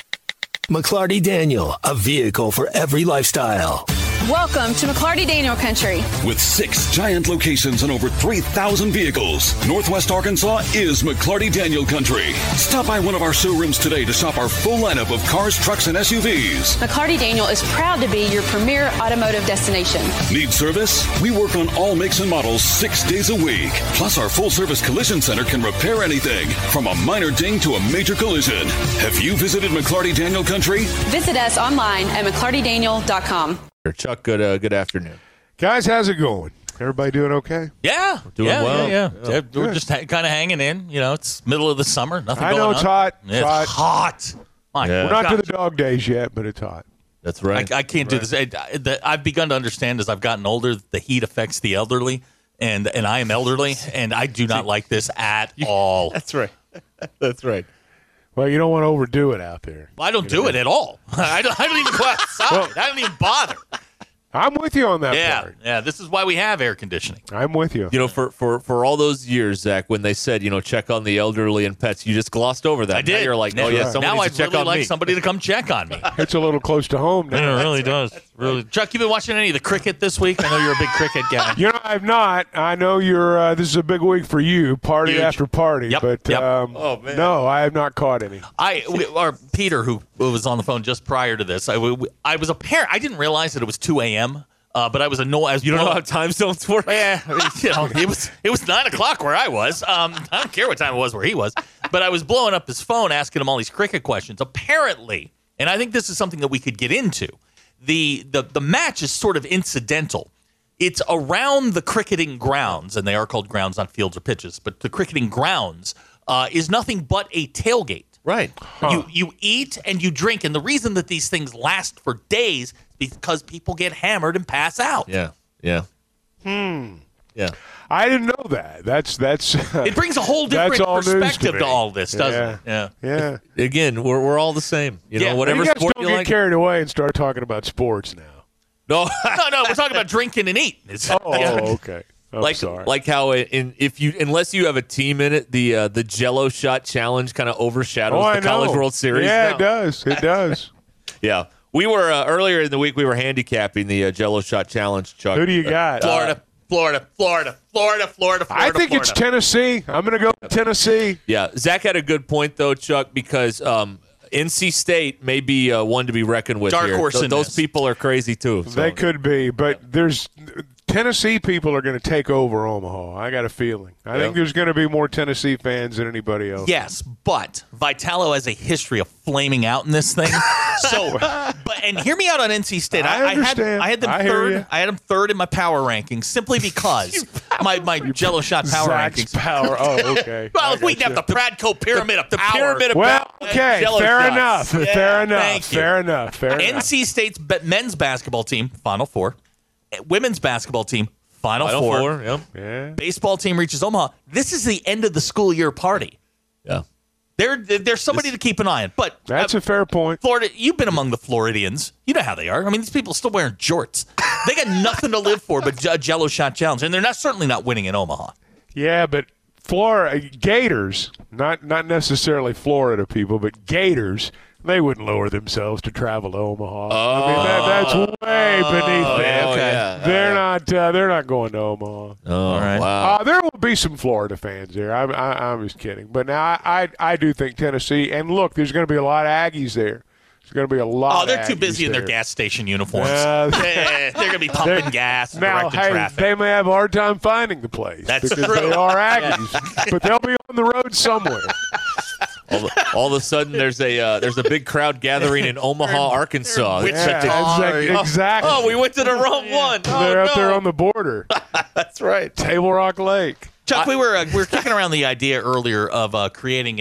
McClarty Daniel, a vehicle for every lifestyle. Welcome to McClarty Daniel Country. With 6 giant locations and over 3,000 vehicles, Northwest Arkansas is McClarty Daniel Country. Stop by one of our showrooms today to shop our full lineup of cars, trucks, and SUVs. McClarty Daniel is proud to be your premier automotive destination. Need service? We work on all makes and models 6 days a week. Plus, our full-service collision center can repair anything, from a minor ding to a major collision. Have you visited McClarty Daniel Country? Visit us online at McClartyDaniel.com. Chuck, good afternoon. Guys, how's it going? Everybody doing okay? Yeah. Doing well. Yeah. We're just kind of hanging in. It's middle of the summer. Nothing going on. I know it's hot. It's hot. My We're not to the dog days yet, but it's hot. That's right. I can't do this. I've begun to understand as I've gotten older, the heat affects the elderly, and I am elderly, and I do not like this at all. That's right. That's right. Well, you don't want to overdo it out there. I don't do it at all. I don't even go outside. I don't even bother. I'm with you on that part. Yeah, this is why we have air conditioning. I'm with you. For all those years, Zach, when they said, check on the elderly and pets, you just glossed over that. I did. Now you're like, someone now needs I'd to check really on like me. somebody to come check on me. It's a little close to home now. It really does. Really, Chuck, you been watching any of the cricket this week? I know you're a big cricket guy. I've not. I know you're. This is a big week for you, party Huge. after party. Yep. But oh man, no, I have not caught any. Our Peter, who was on the phone just prior to this, I was a parent. I didn't realize that it was 2 a.m. But I was annoyed. You don't know how time zones work? Yeah, it was 9 o'clock where I was. I don't care what time it was where he was. But I was blowing up his phone, asking him all these cricket questions. Apparently, and I think this is something that we could get into. The match is sort of incidental. It's around the cricketing grounds, and they are called grounds, not fields or pitches. But the cricketing grounds is nothing but a tailgate. Right. Huh. You eat and you drink, and the reason that these things last for days is because people get hammered and pass out. Yeah. Yeah. I didn't know that. That's It brings a whole different perspective to all this, doesn't it? Yeah. Again, we're all the same. You know, whatever you guys sport don't you get like. carried away and start talking about sports now. No, no, we're talking about drinking and eating. Okay. I'm sorry. Like how unless you have a team in it, the Jello shot challenge kind of overshadows the College World Series. Yeah, now. it does. It does. Yeah, we were earlier in the week. We were handicapping the Jello shot challenge. Chuck, Who do you got? Florida. I think it's Tennessee. I'm going to go with Tennessee. Yeah, Zach had a good point though, Chuck, because NC State may be one to be reckoned with. Dark horse in Those this. people are crazy too. So. They could be, but there's Tennessee people are going to take over Omaha. I got a feeling. I think there's going to be more Tennessee fans than anybody else. Yes, but Vitalo has a history of flaming out in this thing. And hear me out on NC State. I understand. I had them I hear third. you. I had them third in my power rankings simply because my Jello shot power Zach's rankings. power. Oh, okay. Well, if we can have the Pradco pyramid of power. Well, okay. Jello Fair shots. enough. Yeah, Fair enough. thank you. Fair enough. Fair enough. NC State's men's basketball team, Final Four. Women's basketball team, Final Four. Yep. Yeah. Baseball team reaches Omaha. This is the end of the school year party. Yeah. There's somebody to keep an eye on. But That's a fair point. Florida, you've been among the Floridians. You know how they are. I mean, these people are still wearing jorts. They got nothing to live for but a Jello shot challenge, and they're certainly not winning in Omaha. Yeah, but Florida Gators, not necessarily Florida people, but Gators, they wouldn't lower themselves to travel to Omaha. I mean, that's way beneath them. Okay. They're not going to Omaha. Oh, all right. Wow. There will be some Florida fans there. I'm just kidding. But now I do think Tennessee. And look, there's going to be a lot of Aggies there. There's going to be a lot. Oh, they're of too Aggies busy in their there. gas station uniforms. they're going to be pumping gas and Now, directing hey, traffic. they may have a hard time finding the place. That's because true. they are Aggies, but they'll be on the road somewhere. All of a sudden, there's a big crowd gathering in Omaha, Arkansas. Exactly. Oh, we went to the wrong one. They're up there on the border. That's right. Table Rock Lake. Chuck, we were kicking around the idea earlier of creating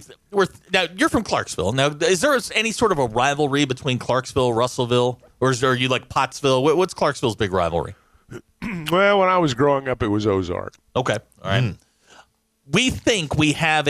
now you're from Clarksville. Now, is there any sort of a rivalry between Clarksville, Russellville, or are you like Pottsville? What's Clarksville's big rivalry? Well, when I was growing up, it was Ozark. Okay, all right. We think we have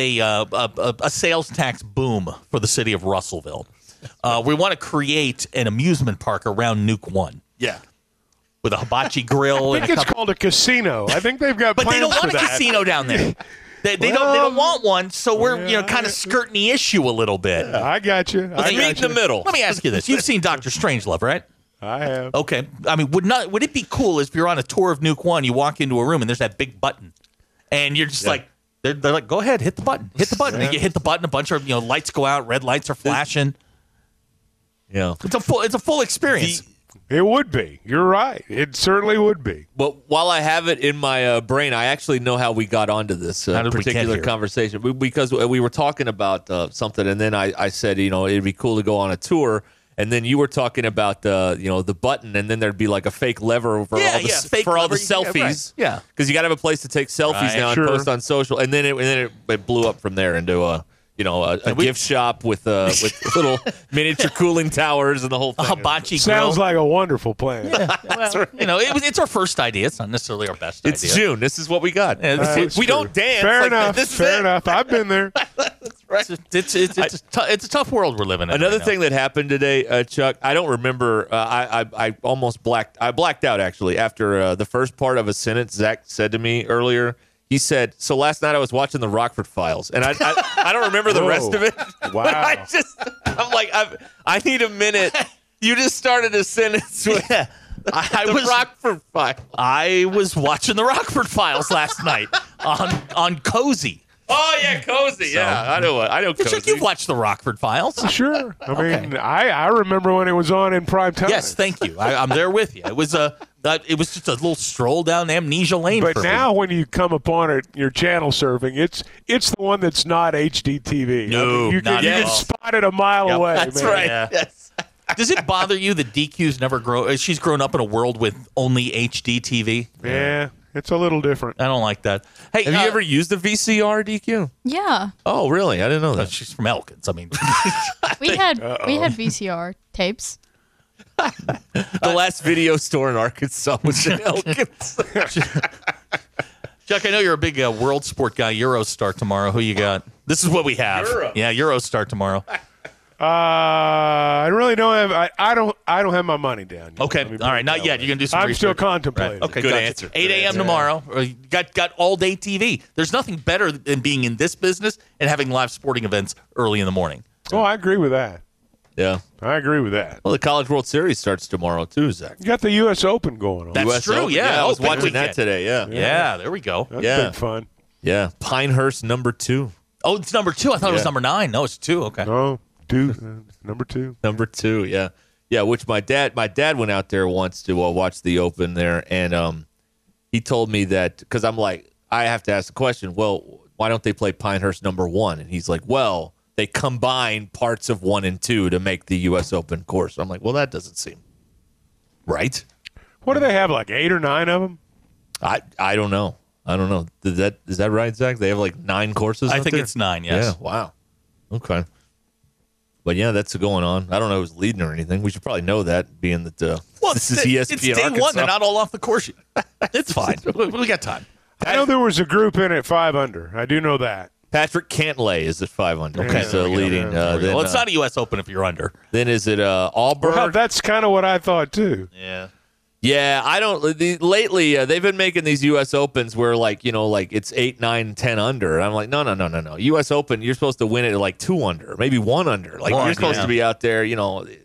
a sales tax boom for the city of Russellville. We want to create an amusement park around Nuke One. Yeah. With a hibachi grill. I think it's called a casino. I think they've got But they plans don't for want a that. casino down there. They don't want one, so we're kind of skirting the issue a little bit. I got you. Let's meet in the middle. Let me ask you this: you've seen Dr. Strangelove, right? I have. Okay. I mean, would it be cool if you're on a tour of Nuke One, you walk into a room and there's that big button, and you're just like, they're like, go ahead, hit the button, And you hit the button, a bunch of lights go out, red lights are flashing. Yeah, it's a full experience. It would be. You're right. It certainly would be. But while I have it in my brain, I actually know how we got onto this How did we get particular here? conversation. Because we were talking about something, and then I said, it'd be cool to go on a tour. And then you were talking about the button, and then there'd be like a fake lever for all the fake for all the lever. selfies. Yeah, because you got to have a place to take selfies Right. now and Sure. post on social. And then it blew up from there into a gift shop with little miniature cooling towers and the whole thing. A hibachi Sounds grill. like a wonderful plan. Well, it's our first idea. It's not necessarily our best It's idea. June. This is what we got. That's we true. don't dance. Fair like enough. This is Fair it. enough. I've been there. It's a tough world we're living in. Another right thing that happened today, Chuck, I don't remember. I almost blacked out actually after the first part of a sentence Zach said to me earlier. He said, "So last night I was watching the Rockford Files," and I don't remember the rest of it. Wow. But I'm like, I need a minute. You just started a sentence with the Rockford Files. I was watching the Rockford Files last night on Cozy. Oh yeah, Cozy. Yeah, I know Cozy. Chuck, you've watched the Rockford Files. Sure. I mean, I remember when it was on in prime time. Yes, thank you. I'm there with you. It was just a little stroll down Amnesia Lane. But for now me. when you come upon it, your channel surfing, it's the one that's not HDTV. No, you not can at all. spot it a mile away. That's man. right. Yeah. Yes. Does it bother you that DQ's never grown? She's grown up in a world with only HD TV. Yeah, it's a little different. I don't like that. Hey, Have you ever used a VCR DQ? Yeah, Oh, really? I didn't know that. She's from Elkins. I mean, we had VCR tapes. The last video store in Arkansas was in Elkins. Chuck, I know you're a big world sport guy. Euros start tomorrow. Who you got? This is what we have. Yeah, Euros start tomorrow. I really don't have. I don't have my money down yet. Okay, all right, not yet. You're gonna do some. I'm research. still contemplating. Right. Okay, Good gotcha. answer. 8 a.m. tomorrow. Got all day TV. There's nothing better than being in this business and having live sporting events early in the morning. Oh, I agree with that. Yeah, I agree with that. well, the College World Series starts tomorrow too, Zach. You got the U.S. Open going on. That's US true. Open. Yeah, I was big watching that weekend. today. Yeah, Yeah, there we go. That's yeah. big fun. yeah. Pinehurst #2. Oh, it's number 2. I thought it was Yeah. number 9. No, it's 2. Okay. No, number 2. #2. Yeah, yeah. Which my dad went out there once to watch the Open there, and he told me that because I'm like, I have to ask the question. Well, why don't they play Pinehurst #1? And he's like, well, they combine parts of 1 and 2 to make the U.S. Open course. I'm like, well, that doesn't seem right. What do they have? Like 8 or 9 of them? I don't know. I don't know. Is that right, Zach? They have like 9 courses. I out think there? it's 9. Yes. Yeah. Wow. Okay. But yeah, that's going on. I don't know who's leading or anything. We should probably know that, being that this is ESPN It's day Arkansas. 1. They're not all off the course yet. It's fine. We got time. I know there was a group in at 5 under. I do know that. Patrick Cantlay is at 5 under. Okay, so there we go. leading. Yeah, Then, Well, it's not a U.S. Open if you're under. Then is it Auburn? Well, that's kind of what I thought too. Yeah. Yeah, I don't. Lately, they've been making these U.S. Opens where, like, it's 8, 9, 10 under. And I'm like, no. U.S. Open, you're supposed to win it at like 2 under, maybe 1 under. Like, you're supposed to be out there, I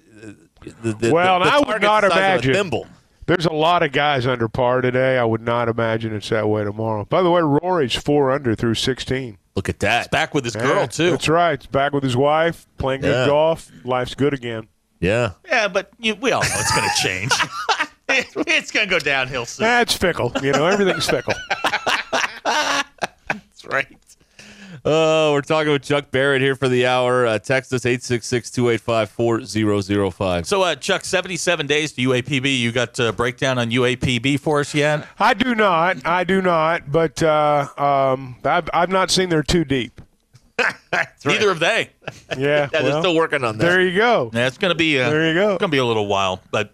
would not imagine. Thimble. There's a lot of guys under par today. I would not imagine it's that way tomorrow. By the way, Rory's 4 under through 16. Look at that. He's back with his girl, too. That's right. He's back with his wife, playing good golf. Life's good again. Yeah. Yeah, but we all know it's going to change. It's going to go downhill soon. That's fickle. Everything's fickle. That's right. Oh, we're talking with Chuck Barrett here for the hour. Text us 866-285-4005. So, Chuck, 77 days to UAPB. You got a breakdown on UAPB for us yet? I do not. But I've not seen they're too deep. Neither have they. Yeah, they're still working on that. There you go. Yeah, it's going to be. There you go. It's going to be a little while, but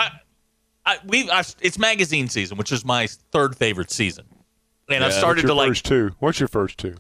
it's magazine season, which is my third favorite season, and I've started to like. First two. What's your first two?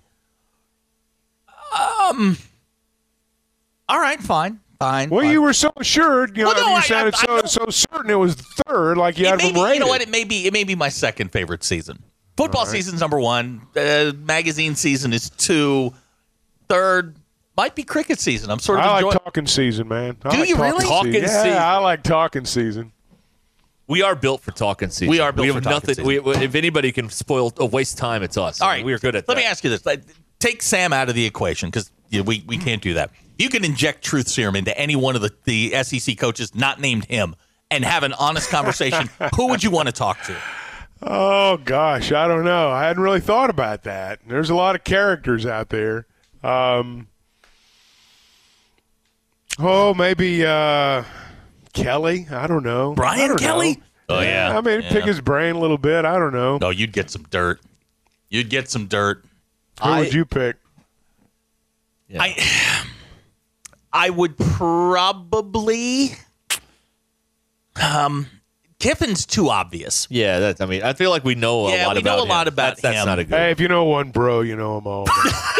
All right, fine. Well, you were so assured. You sounded I so certain it was third, like you had them rated. You know what? It may be my second favorite season. Football season's number 1. Magazine season is 2. Third might be cricket season. I'm sort of I enjoying. like talking season, man. Do you really? Talking season. Yeah, I like talking season. We are built for talking season. We are built for talking nothing. season. If anybody can waste time, it's us. All right, we are good at that. Let me ask you this: take Sam out of the equation because we can't do that. You can inject truth serum into any one of the SEC coaches not named him and have an honest conversation. Who would you want to talk to? Oh gosh, I don't know. I hadn't really thought about that. There's a lot of characters out there. Maybe Kelly. I don't know. Brian Kelly? Know. Oh, yeah. I mean, pick his brain a little bit. I don't know. No, you'd get some dirt. You'd get some dirt. Who would you pick? Yeah. I would probably. Kiffin's too obvious. Yeah, I feel like we know a lot about him. Yeah, we know a lot about that's him. Not a good. Hey, if you know one bro, you know them all.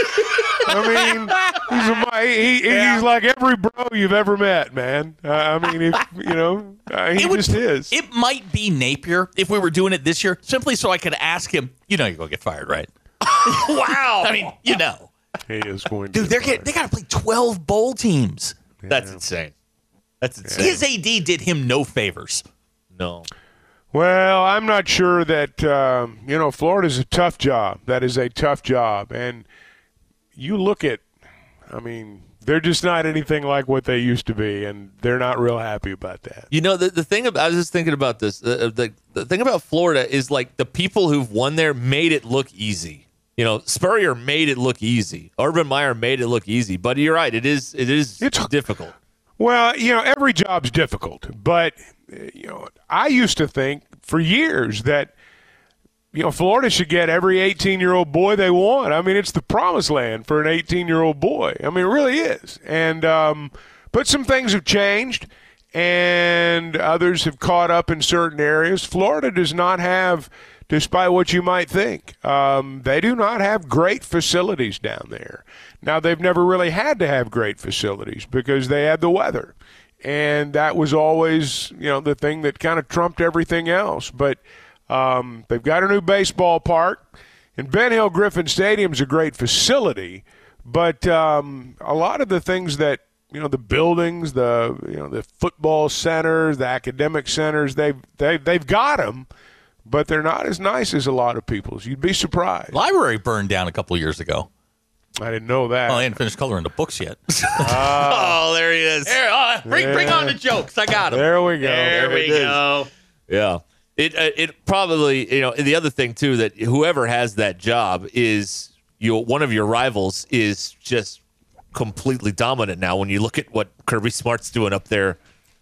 I mean, he's like every bro you've ever met, man. I mean, he just is. It might be Napier if we were doing it this year, simply so I could ask him. You're going to get fired, right? Wow. I mean, He is going to. Dude, they got to play 12 bowl teams. Yeah. That's insane. That's insane. His AD did him no favors. No. Well, I'm not sure that, Florida's a tough job. That is a tough job. And you look at, they're just not anything like what they used to be, and they're not real happy about that. The thing about, I was just thinking about this. The thing about Florida is like the people who've won there made it look easy. Spurrier made it look easy. Urban Meyer made it look easy. But you're right. It's difficult. Well, every job's difficult. But, I used to think for years that, Florida should get every 18-year-old boy they want. It's the promised land for an 18-year-old boy. It really is. And but some things have changed. and others have caught up in certain areas. Florida does not have, despite what you might think, they do not have great facilities down there. Now, they've never really had to have great facilities because they had the weather. And that was always, the thing that kind of trumped everything else. But they've got a new baseball park. And Ben Hill Griffin Stadium is a great facility. But a lot of the things that, the buildings, the football centers, the academic centers, they've got them. But they're not as nice as a lot of people's. You'd be surprised. Library burned down a couple of years ago. I didn't know that. Oh, I hadn't finished coloring the books yet. Oh, there he is. Bring on the jokes. I got him. There we go. There we go. Yeah. It probably, the other thing, too, that whoever has that job is one of your rivals is just completely dominant now when you look at what Kirby Smart's doing up there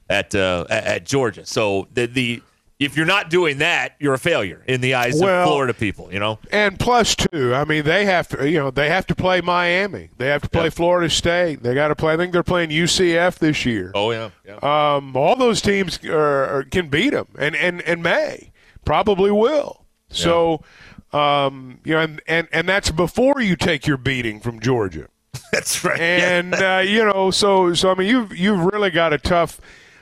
at Georgia. So if you're not doing that, you're a failure in the eyes of Florida people, And plus, too, they have to play Miami. They have to play Florida State. They got to play. I think they're playing UCF this year. Oh yeah. All those teams can beat them, and may probably will. Yeah. So, and that's before you take your beating from Georgia. That's right. And so you've really got a tough.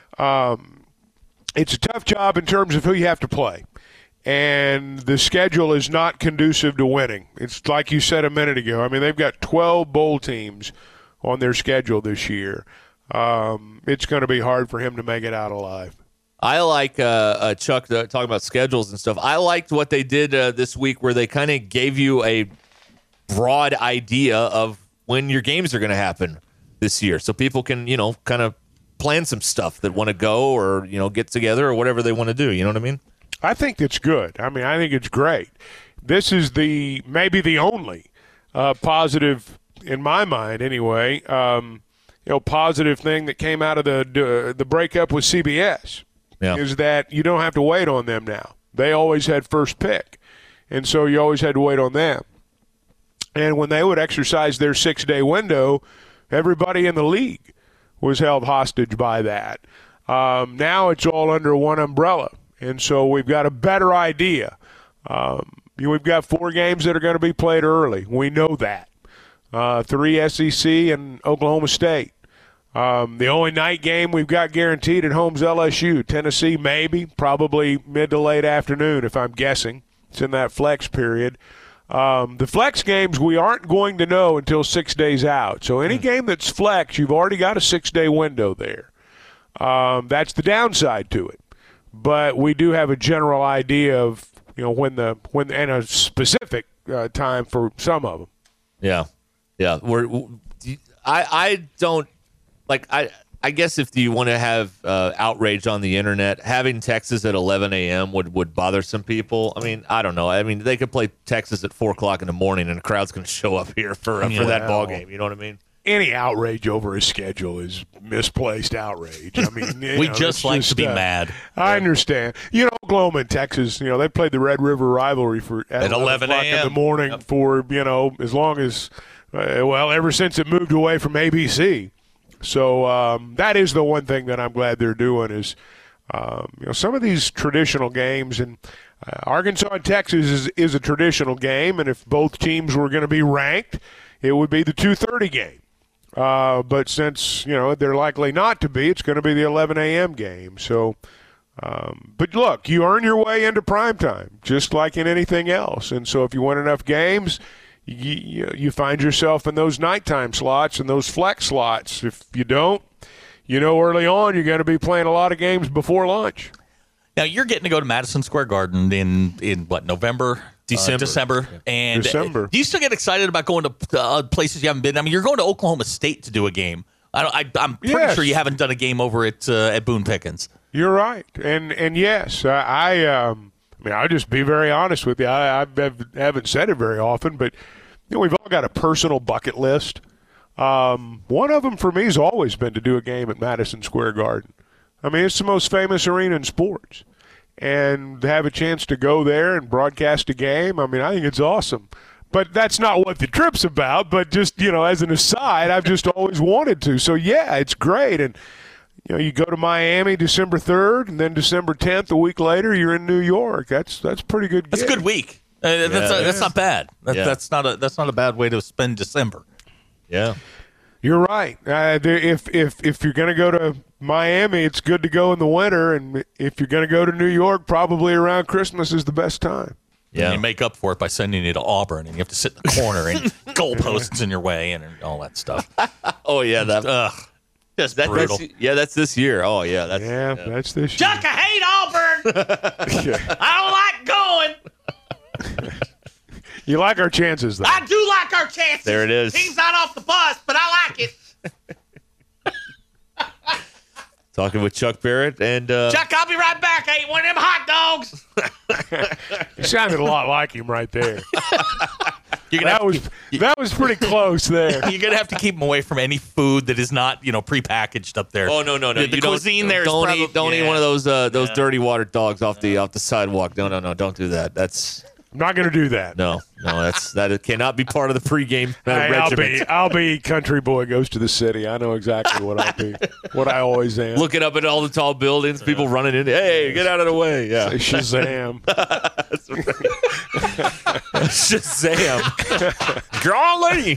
It's a tough job in terms of who you have to play. And the schedule is not conducive to winning. It's like you said a minute ago. They've got 12 bowl teams on their schedule this year. It's going to be hard for him to make it out alive. I like Chuck talking about schedules and stuff. I liked what they did this week where they kind of gave you a broad idea of when your games are going to happen this year. So people can, kind of plan some stuff that want to go or, get together or whatever they want to do. You know what I mean? I think it's good. I think it's great. This is maybe the only positive, in my mind anyway, positive thing that came out of the breakup with CBS is that you don't have to wait on them now. They always had first pick, and so you always had to wait on them. And when they would exercise their 6-day window, everybody in the league was held hostage by that. Now it's all under one umbrella, and so we've got a better idea. We've got 4 games that are going to be played early. We know that. 3 SEC and Oklahoma State. The only night game we've got guaranteed at home's LSU. Tennessee maybe, probably mid to late afternoon if I'm guessing. It's in that flex period. The flex games we aren't going to know until 6 days out. So any game that's flex, you've already got a 6-day window there. That's the downside to it. But we do have a general idea of when and a specific time for some of them. Yeah. I don't like. I guess if you want to have outrage on the internet, having Texas at 11 a.m. would bother some people. I don't know. They could play Texas at 4 o'clock in the morning, and the crowd's going to show up here for that ball game. You know what I mean? Any outrage over a schedule is misplaced outrage. We just like to be mad. I understand. Oklahoma and Texas, they played the Red River rivalry at 11 o'clock in the morning for, as long as, ever since it moved away from ABC. So that is the one thing that I'm glad they're doing is, some of these traditional games, and Arkansas and Texas is a traditional game, and if both teams were going to be ranked, it would be the 2:30 game. But since, they're likely not to be, it's going to be the 11 a.m. game. So, but look, you earn your way into primetime, just like in anything else. And so if you win enough games, you find yourself in those nighttime slots and those flex slots. If you don't, early on you're going to be playing a lot of games before lunch. Now, you're getting to go to Madison Square Garden in what, November? December. Yeah. And December. Do you still get excited about going to places you haven't been? You're going to Oklahoma State to do a game. I'm pretty sure you haven't done a game over at Boone Pickens. You're right. And yes, I'll just be very honest with you. I haven't said it very often, but we've all got a personal bucket list. One of them for me has always been to do a game at Madison Square Garden. It's the most famous arena in sports. And have a chance to go there and broadcast a game, I think it's awesome. But that's not what the trip's about. But just, as an aside, I've just always wanted to. So, yeah, it's great. And, you go to Miami December 3rd, and then December 10th, a week later, you're in New York. That's pretty good. That's a good week. That's not bad. That's not a bad way to spend December. Yeah, you're right. If you're going to go to Miami, it's good to go in the winter, and if you're going to go to New York, probably around Christmas is the best time. Yeah, and you make up for it by sending you to Auburn, and you have to sit in the corner, and goalposts in your way, and all that stuff. Oh yeah, that's brutal. That's this year. Oh yeah, that's this year. Chuck, I hate Auburn. I don't like going. You like our chances, though. I do like our chances. There it is. Team's not off the bus, but I like it. Talking with Chuck Barrett and Chuck, I'll be right back. I ate one of them hot dogs. You sounded a lot like him right there. That was pretty close there. You're gonna have to keep him away from any food that is not prepackaged up there. Oh no! The cuisine there. Don't eat one of those dirty water dogs off the sidewalk. No! Don't do that. I'm not going to do that. No, that cannot be part of the pregame regiment. I'll be country boy goes to the city. I know exactly what I'll be. What I always am. Looking up at all the tall buildings, people running in. Hey, get out of the way! Yeah, Shazam! Shazam! Golly!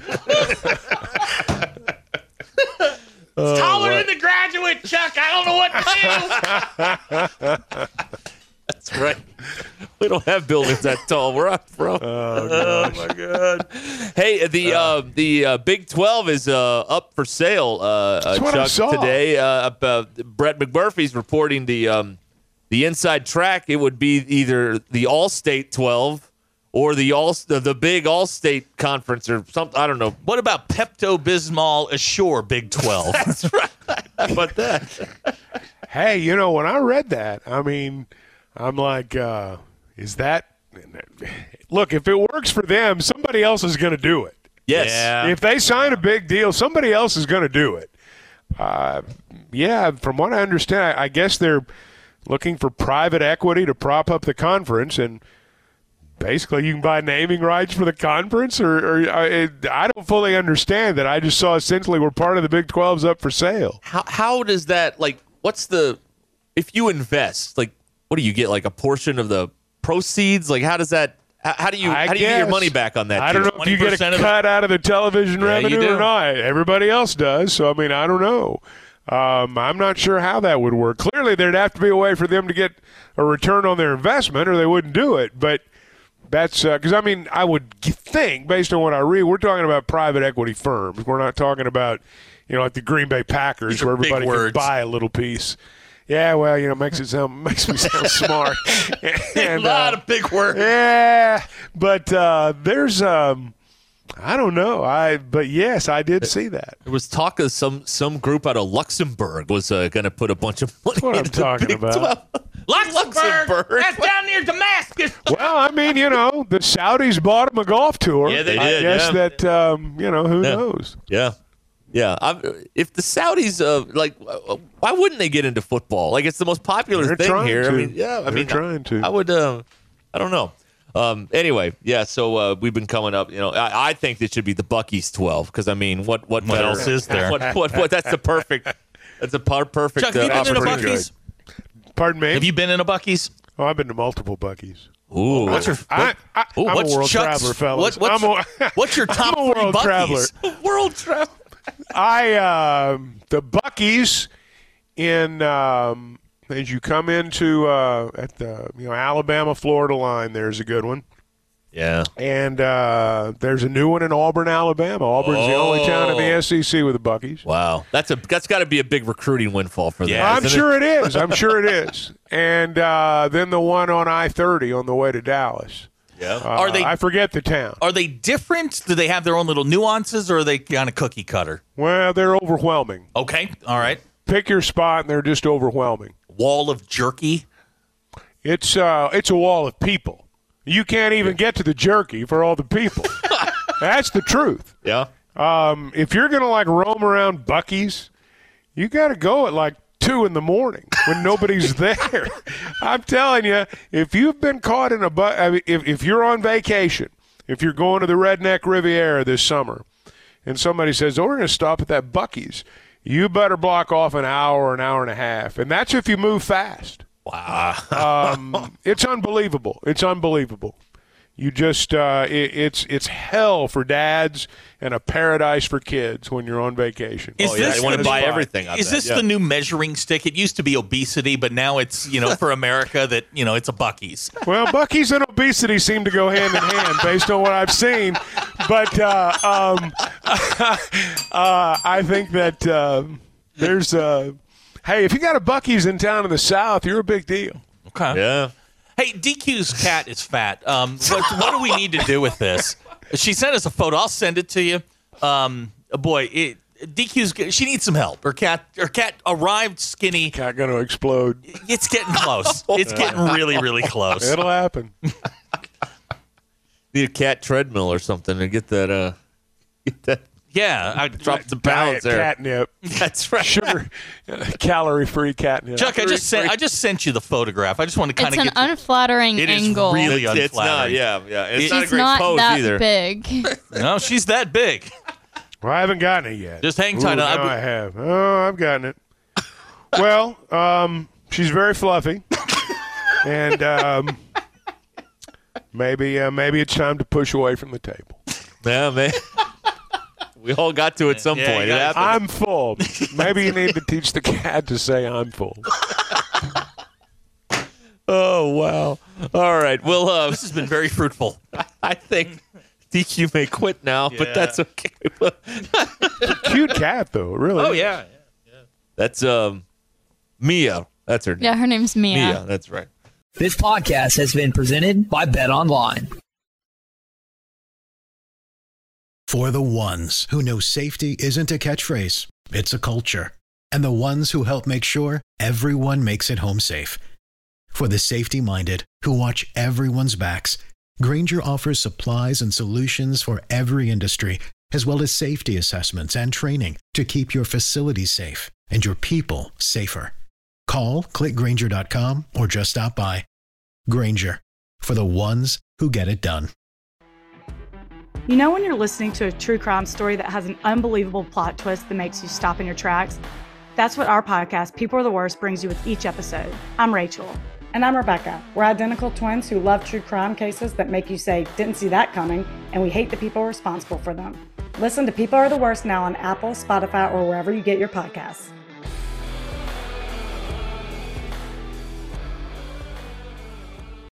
It's taller than the Graduate, Chuck. I don't know what to do. That's right. We don't have buildings that tall where I'm from. Oh my God! Hey, the Big 12 is up for sale. Chuck, today. Brett McMurphy's reporting the inside track. It would be either the All-State 12 or the big All-State Conference or something. I don't know. What about Pepto-Bismol Assure Big 12? That's right. How about that? Hey, when I read that, I mean, I'm like, is that – look, if it works for them, somebody else is going to do it. Yes. Yeah. If they sign a big deal, somebody else is going to do it. From what I understand, I guess they're looking for private equity to prop up the conference, and basically you can buy naming rights for the conference, or I don't fully understand that. I just saw essentially we're part of the Big 12's up for sale. How does that, what's the – if you invest, what do you get, a portion of the proceeds? How does that – how do you get your money back on that? I don't know if you get a cut out of the television revenue or not. Everybody else does, so I mean, I don't know. I'm not sure how that would work. Clearly, there'd have to be a way for them to get a return on their investment, or they wouldn't do it. But that's because I would think, based on what I read, we're talking about private equity firms. We're not talking about like the Green Bay Packers, where everybody can buy a little piece. Yeah, well, makes me sound smart. And, a lot of big words. Yeah, but there's I don't know. But yes, I did see that. There was talk of some group out of Luxembourg was going to put a bunch of money. That's what I'm talking about. Luxembourg. That's down near Damascus. Well, I mean, the Saudis bought him a golf tour. Yeah, they did. I guess that who knows? Yeah. Yeah, if the Saudis, why wouldn't they get into football? It's the most popular thing here. They're trying to. I would, I don't know. Anyway, yeah. So we've been coming up. I think it should be the Buc-ee's 12 because what else is there? What? That's the perfect. That's a perfect. Chuck, have you been in a Buc-ee's? Pardon me. Have you been in a Buc-ee's? Oh, I've been to multiple Buc-ee's. Ooh, I'm a world traveler, fellas. What's your top I'm a world Buc-ee's? traveler. World traveler. The Buc-ee's in as you come into at the Alabama Florida line, there's a good one. Yeah, and there's a new one in Auburn, Alabama. Auburn's the only town in the SEC with a Buc-ee's. Wow, that's got to be a big recruiting windfall for them. Yeah, I'm sure it is. I'm sure it is. And then the one on I-30 on the way to Dallas. Yeah. Are they? I forget the town. Are they different? Do they have their own little nuances, or are they kind of cookie cutter? Well, they're overwhelming. Okay, all right. Pick your spot, and they're just overwhelming. Wall of jerky. It's a wall of people. You can't even get to the jerky for all the people. That's the truth. Yeah. If you're gonna roam around Buc-ee's, you got to go at 2 in the morning when nobody's there. I'm telling you, if you've been caught in if you're on vacation, if you're going to the Redneck Riviera this summer, and somebody says, "Oh, we're going to stop at that Buc-ee's," you better block off an hour and a half. And that's if you move fast. Wow. It's unbelievable. It's unbelievable. You just it's hell for dads and a paradise for kids when you're on vacation. You want to buy everything. Is this the new measuring stick? It used to be obesity, but now it's, for America that, it's a Buc-ee's. Well, Buc-ee's and obesity seem to go hand in hand based on what I've seen. But I think that there's hey, if you got a Buc-ee's in town in the South, you're a big deal. Okay. Yeah. Hey, DQ's cat is fat. What do we need to do with this? She sent us a photo. I'll send it to you. DQ's she needs some help. Her cat arrived skinny. Cat gonna explode. It's getting close. It's getting really, really close. It'll happen. Need a cat treadmill or something to get that. Yeah, I dropped some pounds there. Catnip. That's right. Sugar, calorie-free catnip. Chuck, I just sent you the photograph. I just want to kind of It's an unflattering angle. It is really unflattering. It's not. Yeah. It's not a She's great not pose that either. big. No, she's that big. Well, I haven't gotten it yet. Just hang tight. Now I have. Oh, I've gotten it. Well, she's very fluffy, and maybe it's time to push away from the table. Yeah, man. We all got to at some point. It happened. I'm full. Maybe you need to teach the cat to say I'm full. Oh, wow. All right. Well, this has been very fruitful. I think DQ may quit now, but that's okay. Cute cat, though. Really. Oh, yeah. That's Mia. That's her name. Yeah, her name's Mia. Mia, that's right. This podcast has been presented by Bet Online. For the ones who know safety isn't a catchphrase, it's a culture. And the ones who help make sure everyone makes it home safe. For the safety-minded who watch everyone's backs, Grainger offers supplies and solutions for every industry, as well as safety assessments and training to keep your facilities safe and your people safer. Call, click Grainger.com, or just stop by. Grainger, for the ones who get it done. You know when you're listening to a true crime story that has an unbelievable plot twist that makes you stop in your tracks? That's what our podcast, People Are the Worst, brings you with each episode. I'm Rachel. And I'm Rebecca. We're identical twins who love true crime cases that make you say, didn't see that coming, and we hate the people responsible for them. Listen to People Are the Worst now on Apple, Spotify, or wherever you get your podcasts.